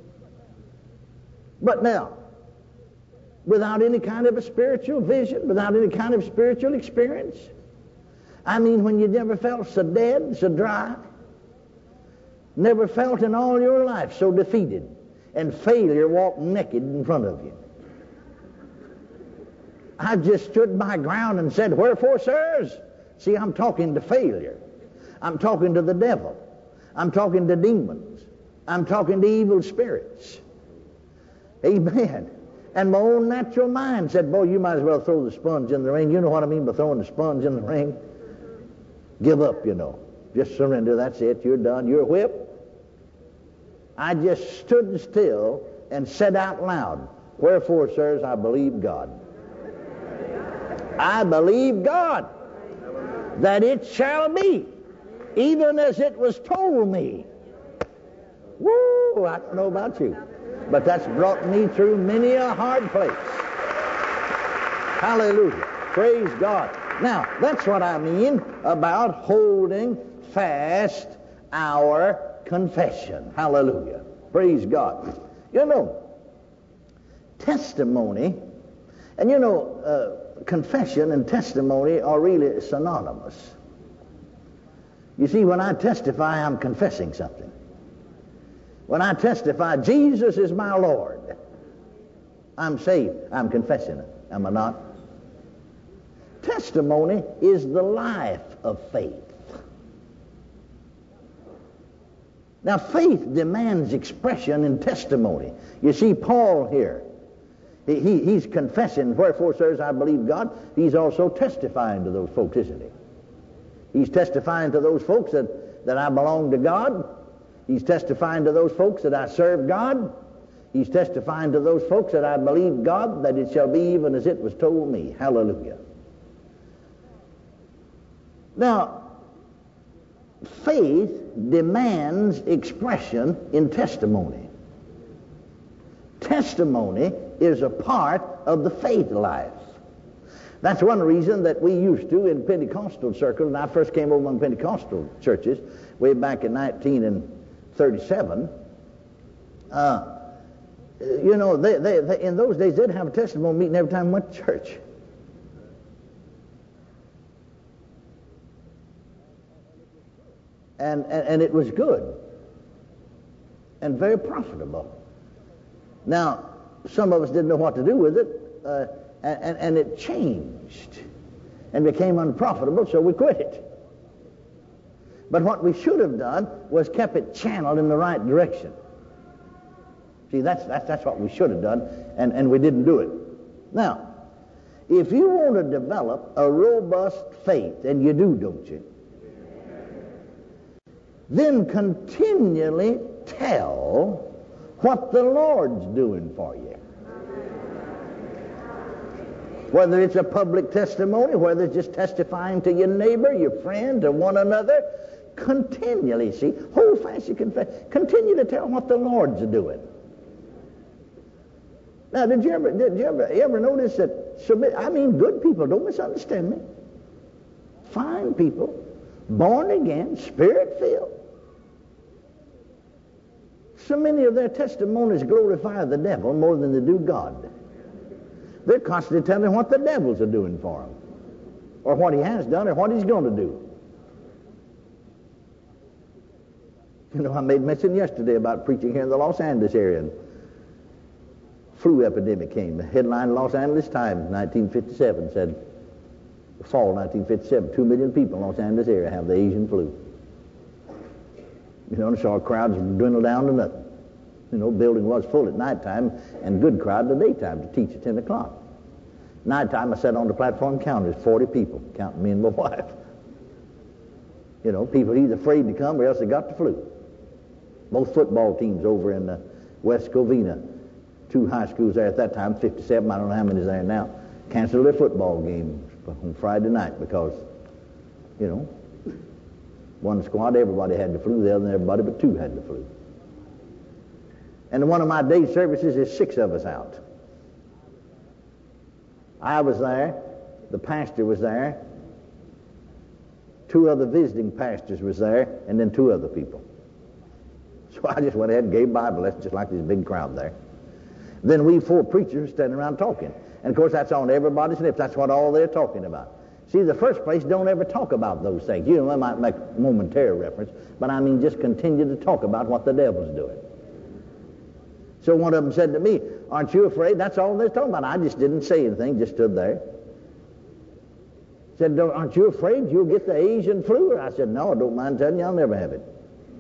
But now, without any kind of a spiritual vision, without any kind of spiritual experience, I mean, when you never felt so dead, so dry, never felt in all your life so defeated, and failure walked naked in front of you. I just stood my ground and said, wherefore, sirs? See, I'm talking to failure. I'm talking to the devil. I'm talking to demons. I'm talking to evil spirits. Amen. And my own natural mind said, boy, you might as well throw the sponge in the ring. You know what I mean by throwing the sponge in the ring? Give up, you know. Just surrender. That's it. You're done. You're whipped. I just stood still and said out loud, wherefore, sirs, I believe God. I believe God, that it shall be even as it was told me. Woo! I don't know about you, but that's brought me through many a hard place. Hallelujah. Praise God. Now, that's what I mean about holding fast our confession. Hallelujah. Praise God. You know, testimony, and you know, uh, confession and testimony are really synonymous. You see, when I testify, I'm confessing something. When I testify, Jesus is my Lord, I'm saved. I'm confessing it. Am I not? Testimony is the life of faith. Now, faith demands expression in testimony. You see, Paul here, he, he, he's confessing, wherefore, sirs, I believe God. He's also testifying to those folks, isn't he? He's testifying to those folks that, that I belong to God. He's testifying to those folks that I serve God. He's testifying to those folks that I believe God, that it shall be even as it was told me. Hallelujah. Now, faith demands expression in testimony. Testimony is a part of the faith life. That's one reason that we used to in Pentecostal circles, and I first came over in Pentecostal churches way back in nineteen thirty-seven. Uh, you know, they, they, they, in those days they'd have a testimony meeting every time we went to church. And, and, and it was good and very profitable. Now, some of us didn't know what to do with it, uh, and, and it changed and became unprofitable, so we quit it. But what we should have done was kept it channeled in the right direction. See, that's, that's, that's what we should have done, and, and we didn't do it. Now, if you want to develop a robust faith, and you do, don't you? Then continually tell what the Lord's doing for you. Whether it's a public testimony, whether it's just testifying to your neighbor, your friend, to one another, continually, see, hold fast your confession. Continue to tell what the Lord's doing. Now, did you ever, did you ever, you ever notice that, submit, I mean, good people, don't misunderstand me. Fine people, born again, spirit-filled. So many of their testimonies glorify the devil more than they do God. They're constantly telling what the devils are doing for them, or what he has done, or what he's going to do. You know, I made mention yesterday about preaching here in the Los Angeles area. And flu epidemic came. The headline Los Angeles Times, nineteen fifty-seven, said, the fall nineteen fifty-seven, two million people in Los Angeles area have the Asian flu. You know, and saw crowds dwindle down to nothing. You know, building was full at nighttime and good crowd in the daytime to teach at ten o'clock. Nighttime, I sat on the platform and counted forty people, counting me and my wife. You know, people either afraid to come or else they got the flu. Both football teams over in uh, West Covina, two high schools there at that time, fifty-seven, I don't know how many is there now, canceled their football game on Friday night because, you know, one squad, everybody had the flu, the other everybody but two had the flu. And in one of my day services, there's six of us out. I was there, the pastor was there, two other visiting pastors was there, and then two other people. So I just went ahead and gave Bible lessons just like this big crowd there. Then we four preachers standing around talking. And of course that's on everybody's lips. That's what all they're talking about. See, the first place, don't ever talk about those things. You know, I might make momentary reference, but I mean just continue to talk about what the devil's doing. So one of them said to me, aren't you afraid? That's all they're talking about. I just didn't say anything, just stood there. Said, aren't you afraid you'll get the Asian flu? I said, no, I don't mind telling you, I'll never have it.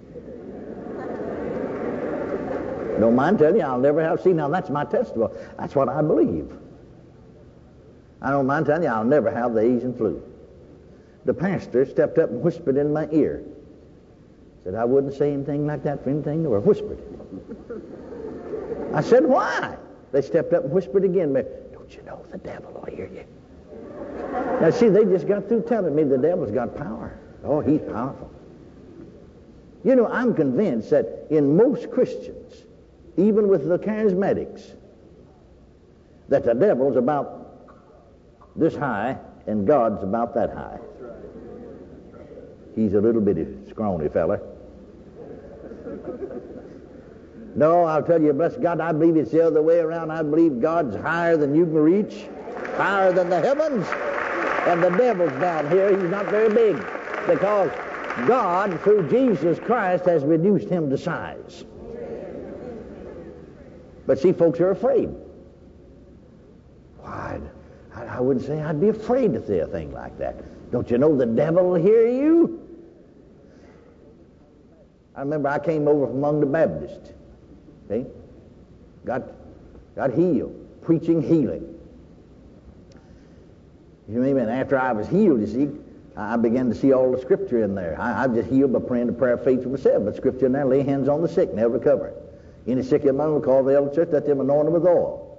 Don't mind telling you, I'll never have. See, now that's my testimony. That's what I believe. I don't mind telling you, I'll never have the Asian flu. The pastor stepped up and whispered in my ear. Said, I wouldn't say anything like that for anything, or whispered. I said, why? They stepped up and whispered again. Don't you know the devil will hear you? Now, see, they just got through telling me the devil's got power. Oh, he's powerful. You know, I'm convinced that in most Christians, even with the charismatics, that the devil's about this high and God's about that high. He's a little bitty, scrawny fella. No, I'll tell you, bless God, I believe it's the other way around. I believe God's higher than you can reach, higher than the heavens, and the devil's down here. He's not very big because God, through Jesus Christ, has reduced him to size. But see, folks are afraid. Why? I, I wouldn't say I'd be afraid to say a thing like that. Don't you know the devil will hear you? I remember I came over from among the Baptists. See? Got, got healed. Preaching healing. You know what I mean? After I was healed, you see, I began to see all the scripture in there. I, I just healed by praying the prayer of faith for myself, but scripture in there, lay hands on the sick and they'll recover. Any sick among them, call the elder church, let them anoint them with oil.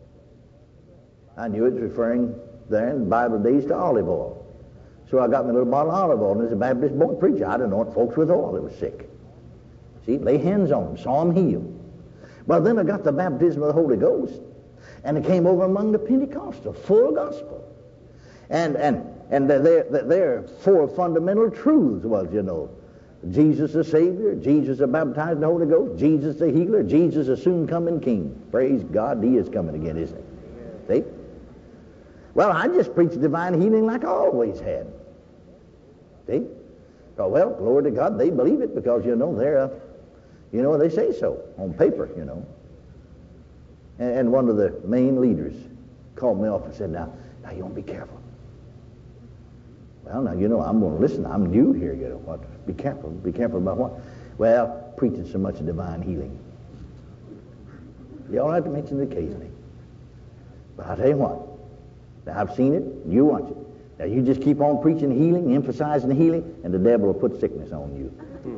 I knew it was referring there in the Bible days to olive oil. So I got me a little bottle of olive oil, and as a Baptist born preacher, I'd anoint folks with oil that was sick. See, lay hands on them, saw them healed. Well, then I got the baptism of the Holy Ghost, and it came over among the Pentecostal, full gospel. And and and their their four fundamental truths was, you know, Jesus the Savior, Jesus the baptized in the Holy Ghost, Jesus the healer, Jesus the soon coming King. Praise God, he is coming again, isn't he? See? Well, I just preached divine healing like I always had. See? Oh, well, glory to God, they believe it because, you know, they're, uh, you know, they say so on paper, you know. And, and one of the main leaders called me off and said, now, now you want to be careful. Well, now, you know, I'm going to listen. I'm new here, you know. What? Be careful. Be careful about what? Well, preaching so much of divine healing. You all have to mention it occasionally. But I'll tell you what. Now, I've seen it. You watch it. Now, you just keep on preaching healing, emphasizing healing, and the devil will put sickness on you.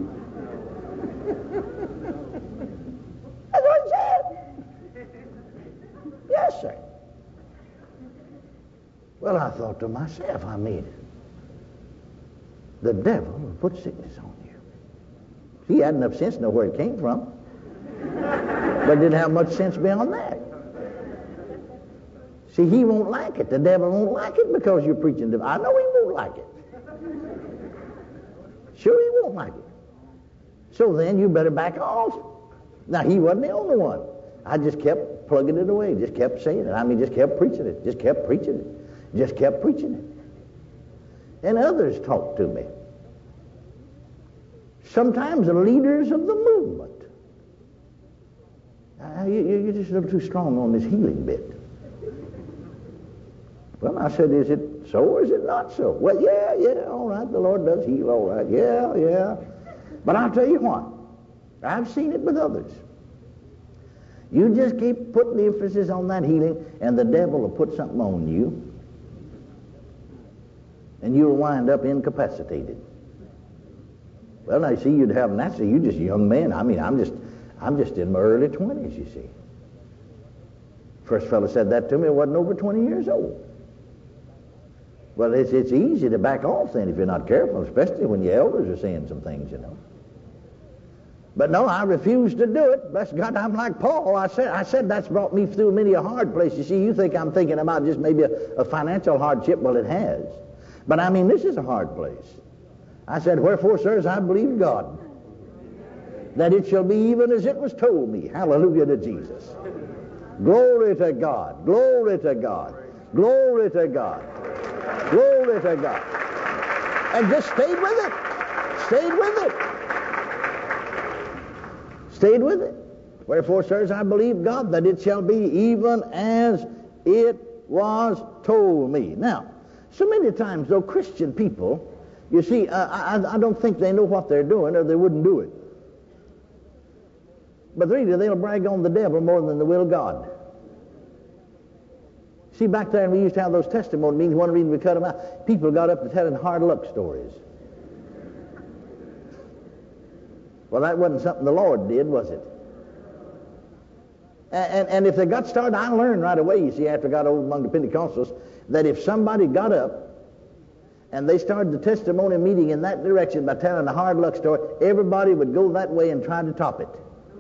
That's what he said. Yes, sir. Well, I thought to myself, I mean, the devil will put sickness on you. He had enough sense to know where it came from, but didn't have much sense beyond that. See, he won't like it. The devil won't like it because you're preaching to him. I know he won't like it. Sure he won't like it. So then you better back off. Now, he wasn't the only one. I just kept plugging it away, just kept saying it. I mean, just kept preaching it, just kept preaching it, just kept preaching it. And others talked to me. Sometimes the leaders of the movement. Uh, you, you're just a little too strong on this healing bit. Well, I said, is it so or is it not so? Well, yeah, yeah, all right, the Lord does heal, all right, yeah, yeah. But I'll tell you what, I've seen it with others. You just keep putting the emphasis on that healing, and the devil will put something on you, and you'll wind up incapacitated. Well, now, you see, you'd have, naturally, you're just a young man. I mean, I'm just, I'm just in my early twenties, you see. First fellow said that to me, I wasn't over twenty years old. Well, it's, it's easy to back off then if you're not careful, especially when your elders are saying some things, you know. But no, I refused to do it. Bless God, I'm like Paul. I said, I said that's brought me through many a hard place. You see, you think I'm thinking about just maybe a, a financial hardship. Well, it has. But I mean, this is a hard place. I said, wherefore, sirs, I believe God, that it shall be even as it was told me. Hallelujah to Jesus. Glory to God. Glory to God. Glory to God. Glory to God. And just stayed with it. Stayed with it. Stayed with it. Wherefore, sirs, I believe God that it shall be even as it was told me. Now, so many times, though, Christian people, you see, uh, I, I don't think they know what they're doing or they wouldn't do it. But really, they'll brag on the devil more than the will of God. See, back there, we used to have those testimony meetings. One reason we cut them out, people got up to telling hard luck stories. Well, that wasn't something the Lord did, was it? And, and, and if they got started, I learned right away, you see, after I got over among the Pentecostals, that if somebody got up and they started the testimony meeting in that direction by telling a hard luck story, everybody would go that way and try to top it.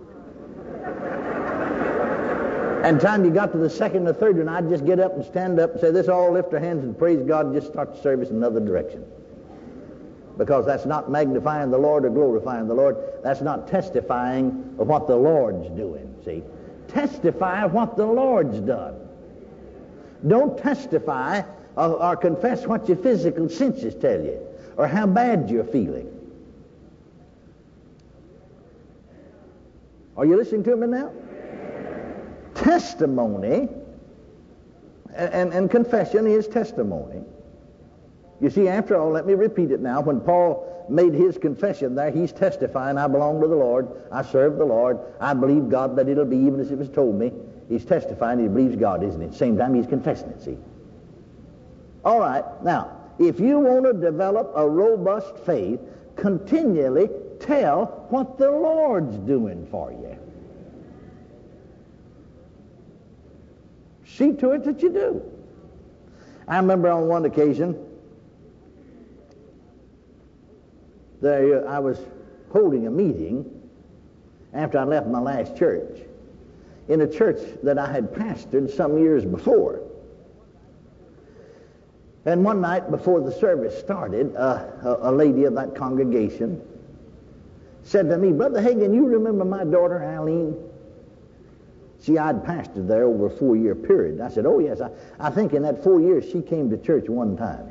And time you got to the second or third one, I'd just get up and stand up and say, let's all lift our hands and praise God and just start the service in another direction. Because that's not magnifying the Lord or glorifying the Lord. That's not testifying of what the Lord's doing, see. Testify of what the Lord's done. Don't testify or, or confess what your physical senses tell you or how bad you're feeling. Are you listening to me now? Testimony and, and, and confession is testimony. You see, after all, let me repeat it now. When Paul made his confession there, he's testifying, I belong to the Lord, I serve the Lord, I believe God that it'll be even as it was told me. He's testifying he believes God, isn't it? At the same time, he's confessing it, see. All right, now, if you want to develop a robust faith, continually tell what the Lord's doing for you. See to it that you do. I remember on one occasion, there I was holding a meeting after I left my last church in a church that I had pastored some years before. And one night before the service started, uh, a, a lady of that congregation said to me, Brother Hagin, you remember my daughter, Eileen? See, I'd pastored there over a four-year period. I said, oh, yes. I, I think in that four years she came to church one time.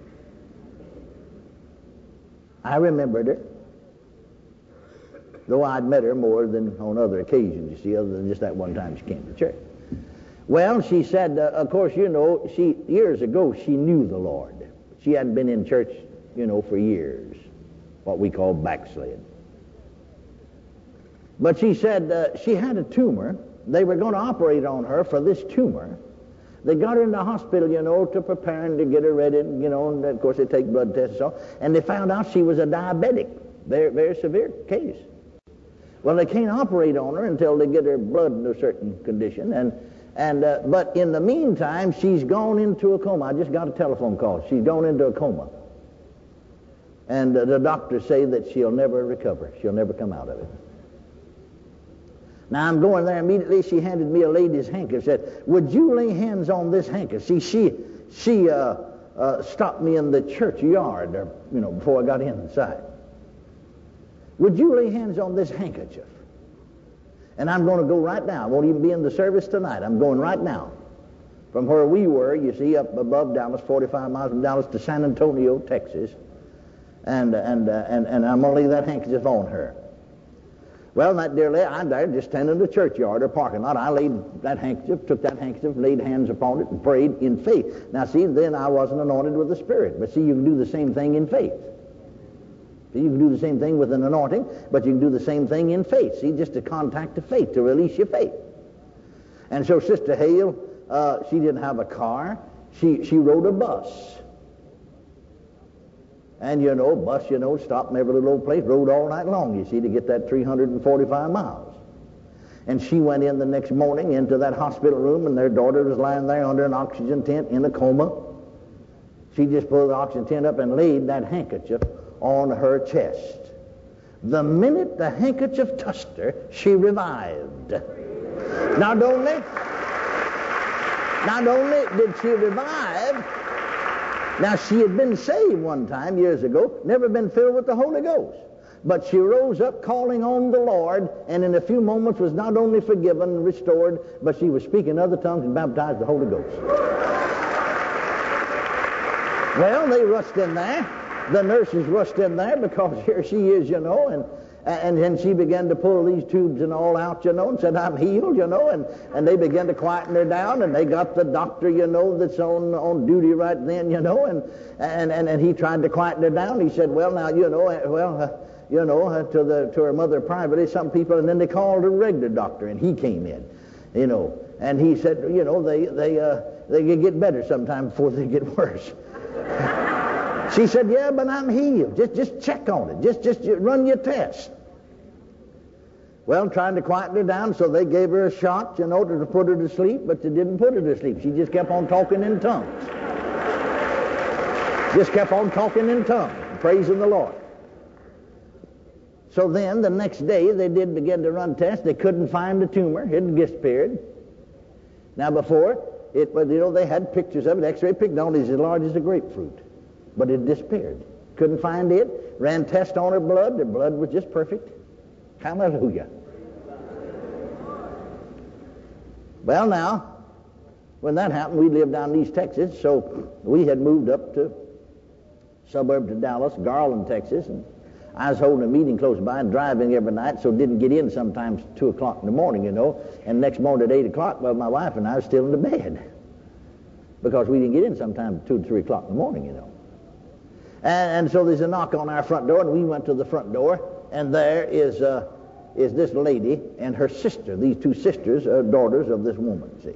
I remembered her, though I'd met her more than on other occasions, you see, other than just that one time she came to church. Well, she said, uh, of course, you know, she years ago she knew the Lord. She hadn't been in church, you know, for years, what we call backslid. But she said uh, she had a tumor they were going to operate on her for this tumor. They got her in the hospital, you know, to prepare and to get her ready, you know, and of course they take blood tests and so on. And they found out she was a diabetic, very, very severe case. Well, they can't operate on her until they get her blood in a certain condition. And and uh, but in the meantime, she's gone into a coma. I just got a telephone call. She's gone into a coma. And uh, the doctors say that she'll never recover. She'll never come out of it. Now, I'm going there immediately. She handed me a lady's handkerchief. Said, would you lay hands on this handkerchief? See, she, she uh, uh, stopped me in the churchyard, or, you know, before I got inside. Would you lay hands on this handkerchief? And I'm going to go right now. I won't even be in the service tonight. I'm going right now. From where we were, you see, up above Dallas, forty-five miles from Dallas to San Antonio, Texas. And, and, uh, and, and I'm going to lay that handkerchief on her. Well, that dear lady, I'm there just standing in the churchyard or parking lot. I laid that handkerchief, took that handkerchief, laid hands upon it, and prayed in faith. Now, see, then I wasn't anointed with the Spirit. But see, you can do the same thing in faith. See, you can do the same thing with an anointing, but you can do the same thing in faith. See, just to contact the faith, to release your faith. And so Sister Hale, uh, she didn't have a car. She, she rode a bus. And, you know, bus, you know, stopped in every little old place, rode all night long, you see, to get that three hundred forty-five miles. And she went in the next morning into that hospital room, and their daughter was lying there under an oxygen tent in a coma. She just pulled the oxygen tent up and laid that handkerchief on her chest. The minute the handkerchief touched her, she revived. Not only, not only did she revive, now, she had been saved one time years ago, never been filled with the Holy Ghost. But she rose up calling on the Lord, and in a few moments was not only forgiven and restored, but she was speaking other tongues and baptized the Holy Ghost. Well, they rushed in there. The nurses rushed in there because here she is, you know, and And then she began to pull these tubes and all out, you know, and said, I'm healed, you know, and, and they began to quieten her down, and they got the doctor, you know, that's on, on duty right then, you know, and, and, and, and he tried to quieten her down. He said, well, now, you know, well, uh, you know, uh, to the to her mother privately, some people, and then they called a regular doctor, and he came in, you know, and he said, you know, they, they, uh, they get better sometime before they get worse. She said, yeah, but I'm healed. Just just check on it. Just just run your test. Well, trying to quieten her down, so they gave her a shot, you know, to put her to sleep, but they didn't put her to sleep. She just kept on talking in tongues. Just kept on talking in tongues, praising the Lord. So then, the next day, they did begin to run tests. They couldn't find the tumor. It had disappeared. Now, before, it was, you know, they had pictures of it, x-ray pictures, only as large as a grapefruit. But it disappeared. Couldn't find it. Ran tests on her blood. The blood was just perfect. Hallelujah. Well, now, when that happened, we lived down in East Texas, so we had moved up to suburbs of Dallas, Garland, Texas, and I was holding a meeting close by and driving every night, so didn't get in sometimes two o'clock in the morning, you know, and next morning at eight o'clock, well, my wife and I were still in the bed because we didn't get in sometimes two to three o'clock in the morning, you know. And, and so there's a knock on our front door, and we went to the front door, and there is uh, is this lady and her sister. These two sisters are daughters of this woman, see.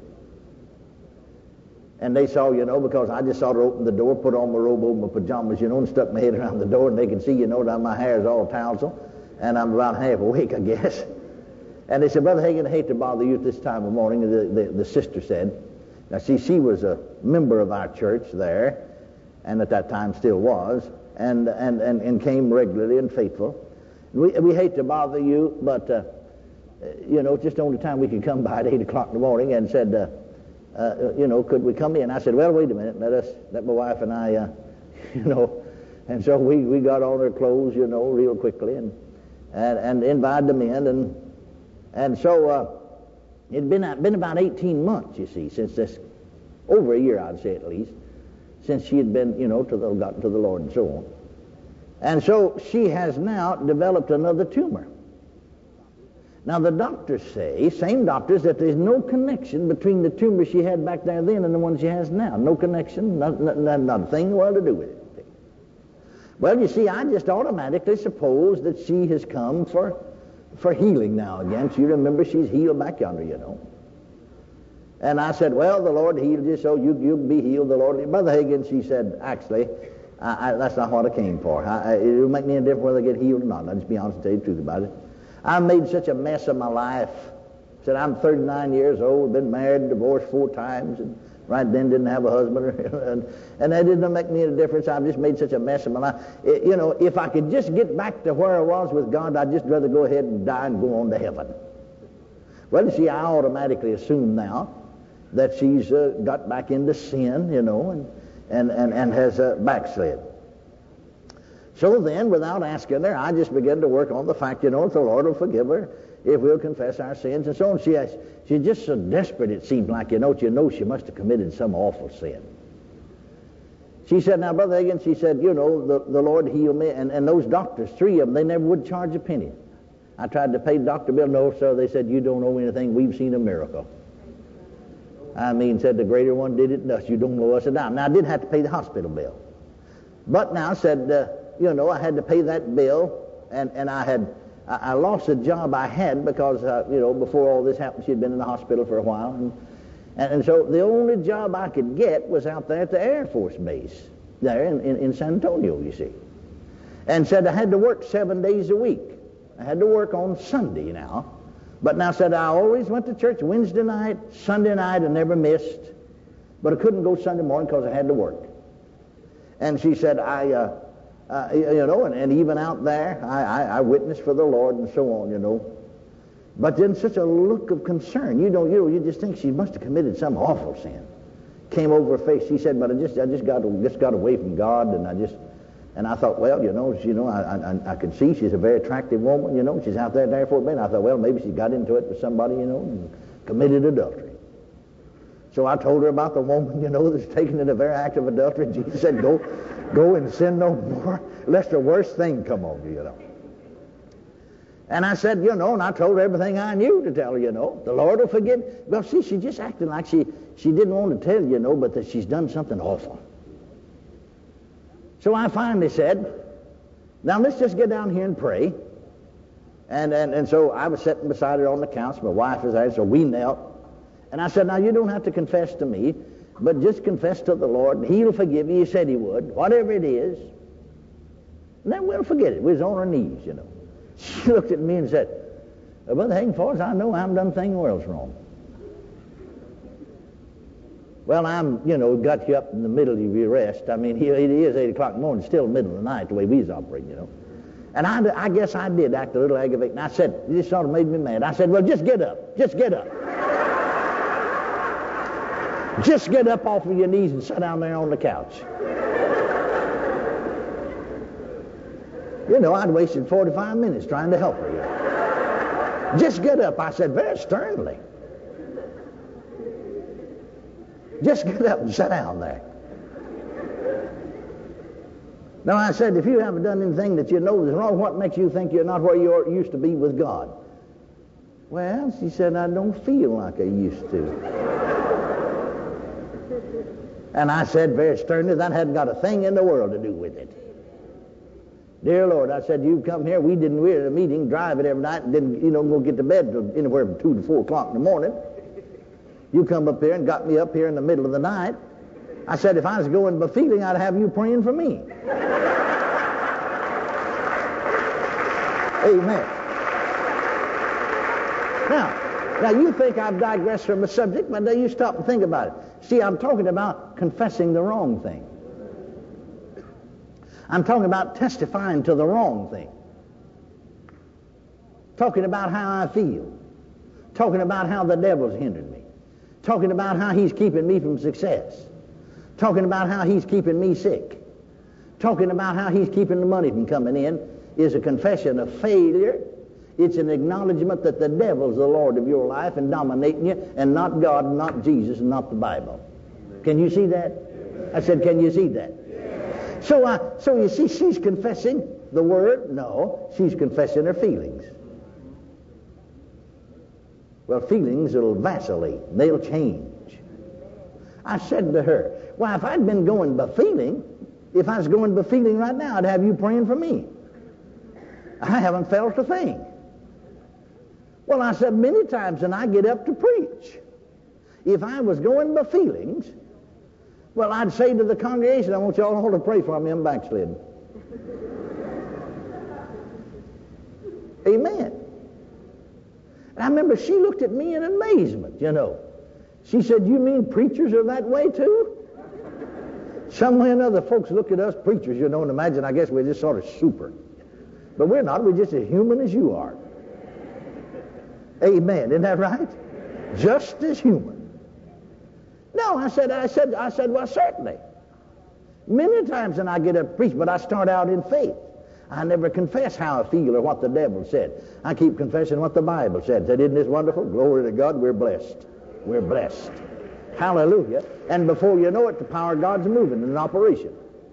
And they saw, you know, because I just saw her open the door, put on my robe over my pajamas, you know, and stuck my head around the door, and they could see, you know, that my hair is all tousled, and I'm about half awake, I guess. And they said, Brother Hagin, I hate to bother you at this time of morning. The, the, the sister said, now see, she was a member of our church there, and at that time still was, and and, and, and came regularly and faithful. We, we hate to bother you, but, uh, you know, it's just the only time we could come by at eight o'clock in the morning, and said, uh, uh, you know, could we come in? I said, well, wait a minute, let us, let my wife and I, uh, you know, and so we, we got on our clothes, you know, real quickly, and and, and invited them in, and and so uh, it'd been, been about eighteen months, you see, since this, over a year, I'd say at least, since she had been, you know, to the, gotten to the Lord and so on. And so she has now developed another tumor. Now the doctors say, same doctors, that there's no connection between the tumor she had back there then and the one she has now. No connection, not, not, not, not a thing in the world to do with it. Well, you see, I just automatically suppose that she has come for, for healing now again. So you remember she's healed back yonder, you know. And I said, well, the Lord healed you, so you, you'll be healed, the Lord. Brother Hagin, she said, actually, I, I, that's not what I came for. I, I, it'll make me any difference whether I get healed or not. I'll just be honest and tell you the truth about it. I made such a mess of my life. Said, I'm thirty-nine years old, been married, divorced four times, and right then didn't have a husband. and, and that didn't make me any difference. I've just made such a mess of my life. It, you know, if I could just get back to where I was with God, I'd just rather go ahead and die and go on to heaven. Well, you see, I automatically assume now that she's uh, got back into sin, you know, and, and, and, and has uh, backslid. So then, without asking her, I just began to work on the fact, you know, if the Lord will forgive her, if we'll confess our sins and so on. She has, she's just so desperate, it seemed like, you know, you know she must have committed some awful sin. She said, now, Brother Hagin, she said, you know, the, the Lord healed me, and, and those doctors, three of them, they never would charge a penny. I tried to pay Doctor Bill. No, sir, they said, you don't owe anything. We've seen a miracle. I mean, said the greater one did it than us. You don't owe us a dime. Now, I did have to pay the hospital bill. But now, said, uh, you know, I had to pay that bill, and, and I had, I, I lost a job I had because, uh, you know, before all this happened, she'd been in the hospital for a while. And, and, and so the only job I could get was out there at the Air Force Base, there in, in, in San Antonio, you see. And said I had to work seven days a week. I had to work on Sunday now. But now, said, I always went to church Wednesday night, Sunday night, and never missed. But I couldn't go Sunday morning because I had to work. And she said, I, uh, uh, you know, and, and even out there, I, I, I witnessed for the Lord and so on, you know. But then such a look of concern. You know, you know, you just think she must have committed some awful sin. Came over her face. She said, but I just, I just got, just got away from God, and I just... And I thought, well, you know, you know, I, I, I could see she's a very attractive woman, you know. She's out there at the Air Force Base. I thought, well, maybe she got into it with somebody, you know, and committed adultery. So I told her about the woman, you know, that's taken in a very act of adultery. Jesus said, go, go and sin no more, lest the worst thing come on you, you know. And I said, you know, and I told her everything I knew to tell her, you know. The Lord will forgive. Well, see, she just acted like she, she didn't want to tell you, you know, but that she's done something awful. So I finally said, now let's just get down here and pray. And, and, and so I was sitting beside her on the couch. My wife was there, so we knelt. And I said, now you don't have to confess to me, but just confess to the Lord, and He'll forgive you. He said He would, whatever it is. And then we'll forget it. We was on our knees, you know. She looked at me and said, well, Brother Hagin, as far as I know, I haven't done a thing in the world's wrong. Well, I'm, you know, got you up in the middle of your rest. I mean, it is eight o'clock in the morning, still the middle of the night, the way we was operating, you know. And I, I guess I did act a little aggravating. I said, this sort of made me mad. I said, well, just get up. Just get up. Just get up off of your knees and sit down there on the couch. You know, I'd wasted forty-five minutes trying to help her. You know. Just get up, I said, very sternly. Just get up and sit down there. Now, I said, if you haven't done anything that you know is wrong, what makes you think you're not where you are, used to be with God? Well, she said, I don't feel like I used to. And I said very sternly, that hadn't got a thing in the world to do with it. Dear Lord, I said, you come here, we didn't, we were at a meeting, drive it every night, and didn't, you know, go get to bed till anywhere from two to four o'clock in the morning. You come up here and got me up here in the middle of the night. I said, if I was going by feeling, I'd have you praying for me. Amen. Now, now you think I've digressed from the subject, but now you stop and think about it. See, I'm talking about confessing the wrong thing. I'm talking about testifying to the wrong thing. Talking about how I feel. Talking about how the devil's hindered me. Talking about how he's keeping me from success. Talking about how he's keeping me sick. Talking about how he's keeping the money from coming in is a confession of failure. It's an acknowledgement that the devil's the Lord of your life and dominating you, and not God, and not Jesus, and not the Bible. Can you see that? I said, can you see that? So, uh, so you see, she's confessing the word? No, she's confessing her feelings. Well, feelings will vacillate. They'll change. I said to her, well, if I'd been going by feeling, if I was going by feeling right now, I'd have you praying for me. I haven't felt a thing. Well, I said, many times when I get up to preach, if I was going by feelings, well, I'd say to the congregation, I want you all to pray for me, I'm backslidden. Amen. And I remember she looked at me in amazement, you know. She said, you mean preachers are that way too? Some way or another, folks look at us preachers, you know, and imagine, I guess we're just sort of super. But we're not. We're just as human as you are. Amen. Isn't that right? Just as human. No, I said, I said, I said, well, certainly. Many times when I get up to preach, but I start out in faith. I never confess how I feel or what the devil said. I keep confessing what the Bible said. Said, isn't this wonderful? Glory to God, we're blessed. We're blessed. Hallelujah. And before you know it, the power of God's moving in operation.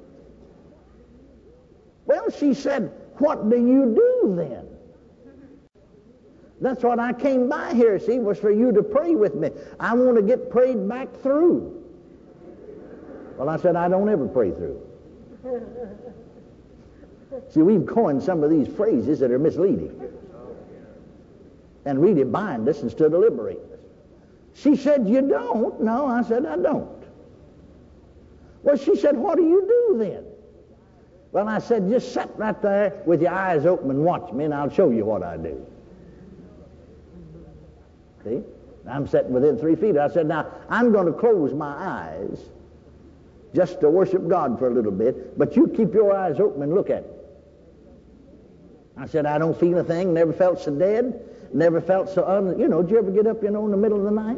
Well, she said, what do you do then? That's what I came by here, see, was for you to pray with me. I want to get prayed back through. Well, I said, I don't ever pray through. See, we've coined some of these phrases that are misleading and really bind us instead of liberate us. She said, you don't? No, I said, I don't. Well, she said, what do you do then? Well, I said, just sit right there with your eyes open and watch me, and I'll show you what I do. See? I'm sitting within three feet. I said, now, I'm going to close my eyes just to worship God for a little bit, but you keep your eyes open and look at me. I said, I don't feel a thing, never felt so dead, never felt so un... You know, did you ever get up, you know, in the middle of the night?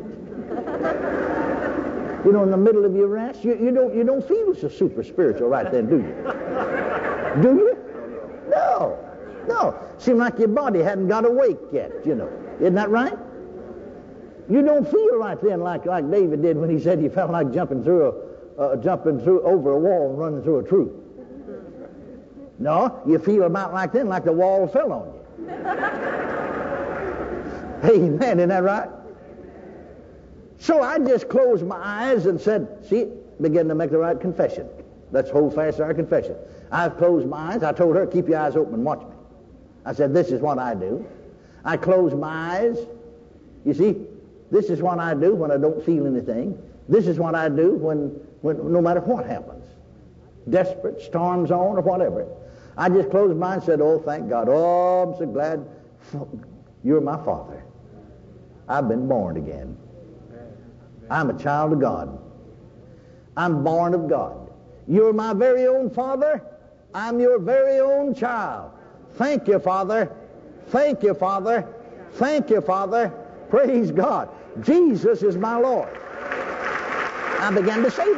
You know, in the middle of your rest? You, you, don't, you don't feel so super spiritual right then, do you? Do you? No. No. Seemed like your body hadn't got awake yet, you know. Isn't that right? You don't feel right then like, like David did when he said he felt like jumping through a, uh, jumping through over a wall and running through a troop. No, you feel about like then like the wall fell on you. Amen, isn't that right? So I just closed my eyes and said, see, begin to make the right confession. Let's hold fast to our confession. I've closed my eyes. I told her, keep your eyes open and watch me. I said, this is what I do. I close my eyes. You see, this is what I do when I don't feel anything. This is what I do when, when no matter what happens. Desperate, storms on, or whatever. I just closed my eyes and said, oh, thank God. Oh, I'm so glad you're my Father. I've been born again. I'm a child of God. I'm born of God. You're my very own Father. I'm your very own child. Thank you, Father. Thank you, Father. Thank you, Father. Praise God. Jesus is my Lord. I began to say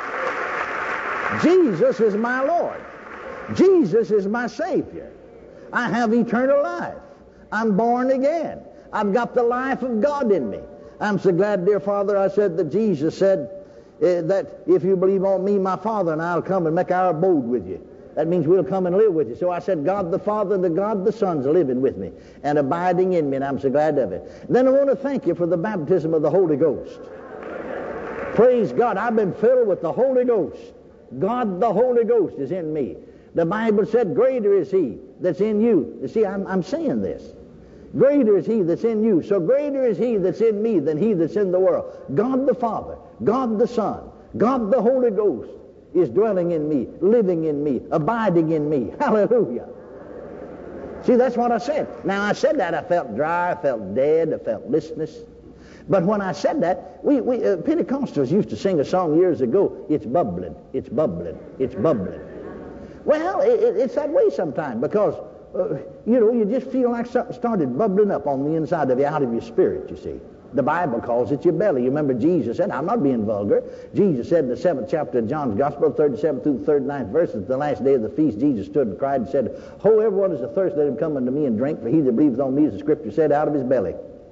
that. Jesus is my Lord. Jesus is my Savior. I have eternal life. I'm born again. I've got the life of God in me. I'm so glad, dear Father, I said that Jesus said uh, that if you believe on me, my Father, and I'll come and make our abode with you. That means we'll come and live with you. So I said, God the Father and the God the Son's living with me and abiding in me, and I'm so glad of it. Then I want to thank you for the baptism of the Holy Ghost. Praise God, I've been filled with the Holy Ghost. God the Holy Ghost is in me. The Bible said, greater is he that's in you. You see, I'm, I'm saying this. Greater is he that's in you. So greater is he that's in me than he that's in the world. God the Father, God the Son, God the Holy Ghost is dwelling in me, living in me, abiding in me. Hallelujah. See, that's what I said. Now, I said that, I felt dry, I felt dead, I felt listless. But when I said that, we, we uh, Pentecostals used to sing a song years ago, it's bubbling, it's bubbling, it's bubbling. Well, it, it, it's that way sometimes because, uh, you know, you just feel like something started bubbling up on the inside of you, out of your spirit, you see. The Bible calls it your belly. You remember Jesus said, I'm not being vulgar. Jesus said in the seventh chapter of John's Gospel, thirty-seventh through the thirty-ninth verse, at the last day of the feast, Jesus stood and cried and said, Ho, everyone is athirst, let him come unto me and drink, for he that believeth on me, as the Scripture said, out of his belly.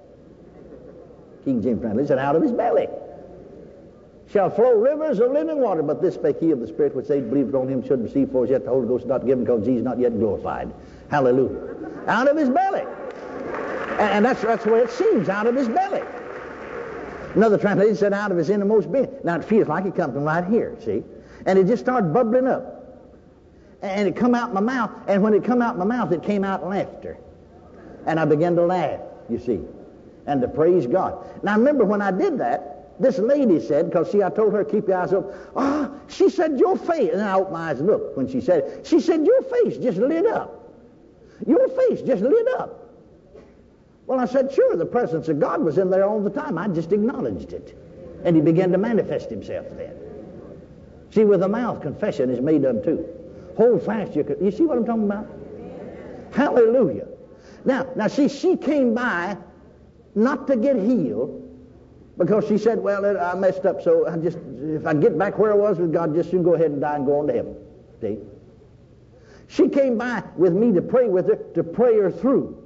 King James translation said, out of his belly shall flow rivers of living water. But this spake he of the Spirit, which they believed on him should receive, for as yet the Holy Ghost is not given, because Jesus is not yet glorified. Hallelujah. Out of his belly. And that's, that's the way it seems, out of his belly. Another translation said out of his innermost being. Now it feels like it comes from right here, see? And it just started bubbling up. And it come out my mouth, and when it come out my mouth, it came out laughter. And I began to laugh. you see, and to praise God. Now, remember when I did that, this lady said, because see, I told her, keep your eyes open. Ah, oh, she said, your face, and I opened my eyes and looked when she said it. She said, your face just lit up. Your face just lit up. Well, I said, sure, the presence of God was in there all the time. I just acknowledged it. And he began to manifest himself then. See, with the mouth, confession is made unto. Hold fast your... You see what I'm talking about? Hallelujah. Now, now, see, she came by not to get healed, because she said, well, I messed up, so I just, if I get back where I was with God, just soon go ahead and die and go on to heaven. See? She came by with me to pray with her, to pray her through.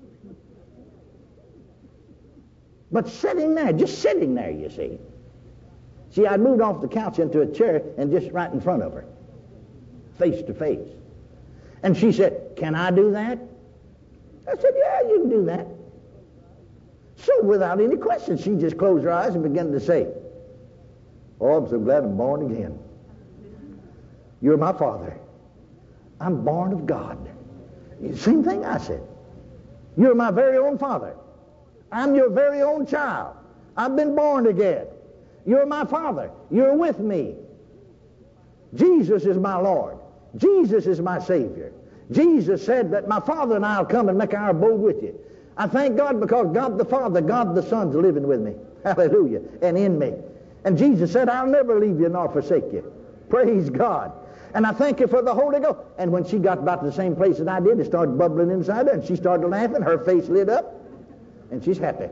But sitting there, just sitting there, you see. See, I moved off the couch into a chair and just right in front of her, face to face. And she said, can I do that? I said, yeah, you can do that. So without any question, she just closed her eyes and began to say, oh, I'm so glad I'm born again. You're my father. I'm born of God. Same thing I said. You're my very own father. I'm your very own child. I've been born again. You're my father. You're with me. Jesus is my Lord. Jesus is my Savior. Jesus said that my Father and I will come and make our abode with you. I thank God because God the Father, God the Son's living with me. Hallelujah. And in me. And Jesus said, I'll never leave you nor forsake you. Praise God. And I thank you for the Holy Ghost. And when she got about the same place that I did, it started bubbling inside her, and she started laughing. Her face lit up, and she's happy.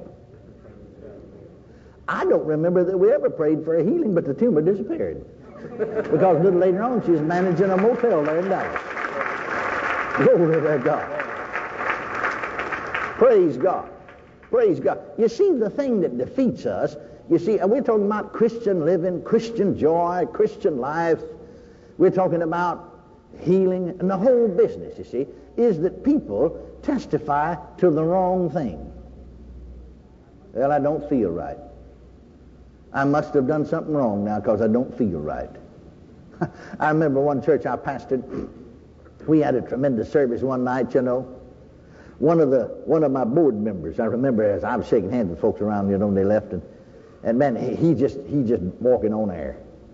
I don't remember that we ever prayed for a healing, but the tumor disappeared. Because a little later on, she was managing a motel there in Dallas. Glory to God. Praise God. Praise God. You see, the thing that defeats us, you see, we're talking about Christian living, Christian joy, Christian life. We're talking about healing, and the whole business, you see, is that people testify to the wrong thing. Well, I don't feel right. I must have done something wrong now because I don't feel right. I remember one church I pastored, we had a tremendous service one night, you know. One of the one of my board members, I remember as I was shaking hands with folks around, you know, when they left, and, and man, he, he just he just walking on air.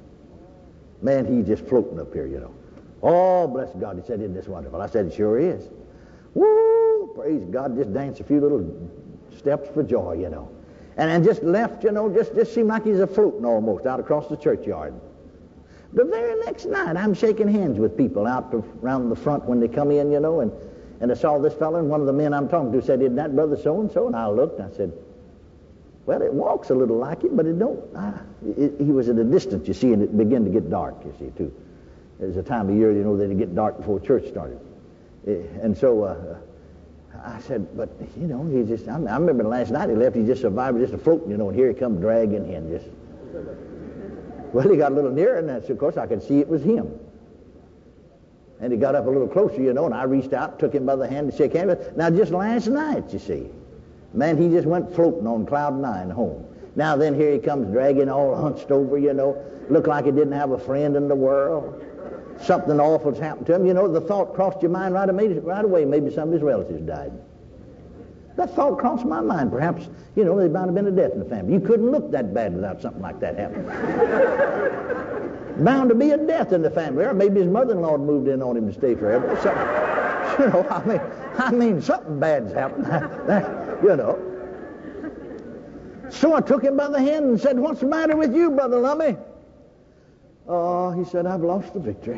Man, he's just floating up here, you know. Oh, bless God, he said, isn't this wonderful? I said, it sure is. Woo, praise God, just dance a few little steps for joy, you know. And, and just left, you know, just, just seemed like he's a floating almost out across the churchyard. The very next night, I'm shaking hands with people out to, around the front when they come in, you know, and, and I saw this fellow, and one of the men I'm talking to said, isn't that brother so-and-so? And I looked, and I said, well, it walks a little like it, but it don't. Ah, it, he was at a distance, you see, and it began to get dark, you see, too. There's a time of year, you know, that it get dark before church started. And so uh, I said, but, you know, he just, I, I remember last night he left, he just survived, just a floating, you know, and here he come dragging in, just. Well, he got a little nearer, and of course I could see it was him. And he got up a little closer, you know, and I reached out, took him by the hand to shake hands with. Now, just last night, you see, man, he just went floating on cloud nine home. Now then, here he comes dragging all hunched over, you know, looked like he didn't have a friend in the world. Something awful's happened to him. You know, the thought crossed your mind right away, right away maybe some of his relatives died. That thought crossed my mind. Perhaps, you know, there might have been a death in the family. You couldn't look that bad without something like that happening. Bound to be a death in the family. Or maybe his mother-in-law moved in on him to stay forever. Or something. You know, I mean, I mean, something bad's happened. You know. So I took him by the hand and said, what's the matter with you, Brother Lummy? Oh, he said, I've lost the victory.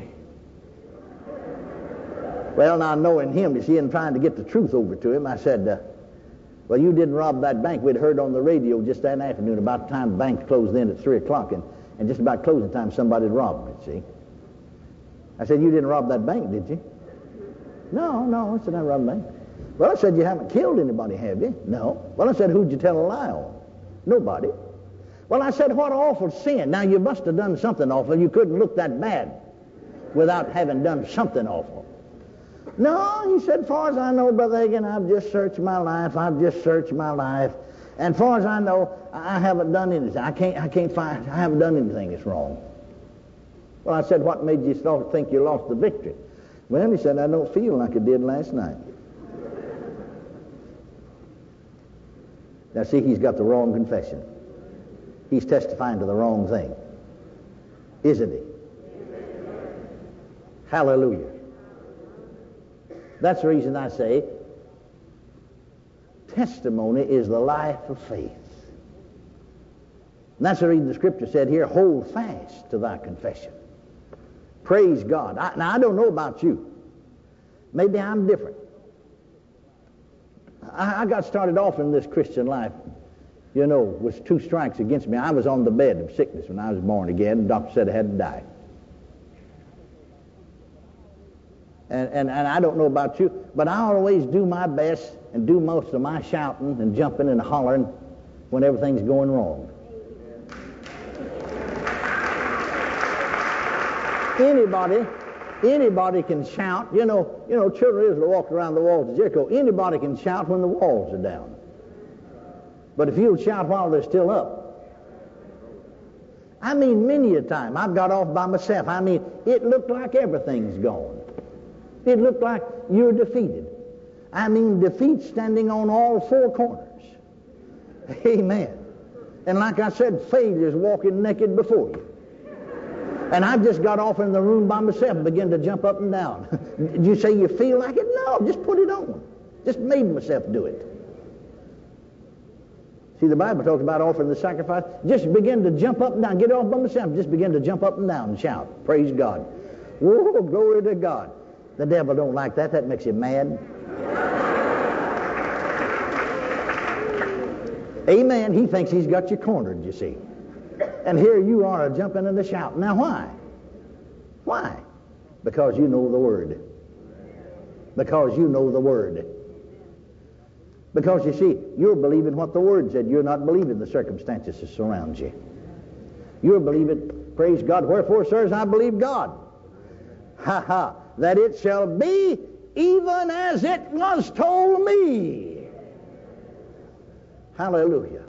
Well, now knowing him, you see, and trying to get the truth over to him, I said, uh, well, you didn't rob that bank. We'd heard on the radio just that afternoon about the time the bank closed in at three o'clock, and, and just about closing time somebody had robbed it, see. I said, you didn't rob that bank, did you? No, no, I said, I robbed the bank. Well, I said, you haven't killed anybody, have you? No. Well, I said, who'd you tell a lie on? Nobody. Well, I said, what awful sin. Now, you must have done something awful. You couldn't look that bad without having done something awful. No, he said, far as I know, Brother Hagin, I've just searched my life. I've just searched my life. And far as I know, I haven't done anything. I can't, I can't find, I haven't done anything that's wrong. Well, I said, what made you think you lost the victory? Well, he said, I don't feel like I did last night. Now see, he's got the wrong confession. He's testifying to the wrong thing. Isn't he? Hallelujah. That's the reason I say testimony is the life of faith. And that's the reason the scripture said here, hold fast to thy confession. Praise God. I, now, I don't know about you. Maybe I'm different. I, I got started off in this Christian life, you know, with two strikes against me. I was on the bed of sickness when I was born again. The doctor said I had to die. And, and, and I don't know about you, but I always do my best and do most of my shouting and jumping and hollering when everything's going wrong. Anybody, anybody can shout. You know, you know, children of Israel walked around the walls of Jericho. Anybody can shout when the walls are down. But if you'll shout while they're still up. I mean, many a time I've got off by myself. I mean, it looked like everything's gone. It looked like you're defeated. I mean, defeat standing on all four corners. Amen. And like I said, failure's walking naked before you. And I just got off in the room by myself and began to jump up and down. Did you say you feel like it? No, just put it on. Just made myself do it. See, the Bible talks about offering the sacrifice. Just begin to jump up and down. Get off by myself. Just begin to jump up and down and shout. Praise God. Whoa, glory to God. The devil don't like that. That makes him mad. Amen. He thinks he's got you cornered, you see. And here you are jumping and shouting. Now why? Why? Because you know the Word. Because you know the Word. Because you see, you're believing what the Word said. You're not believing the circumstances that surround you. You're believing, praise God, wherefore, sirs, I believe God. Ha ha, that it shall be even as it was told me. Hallelujah.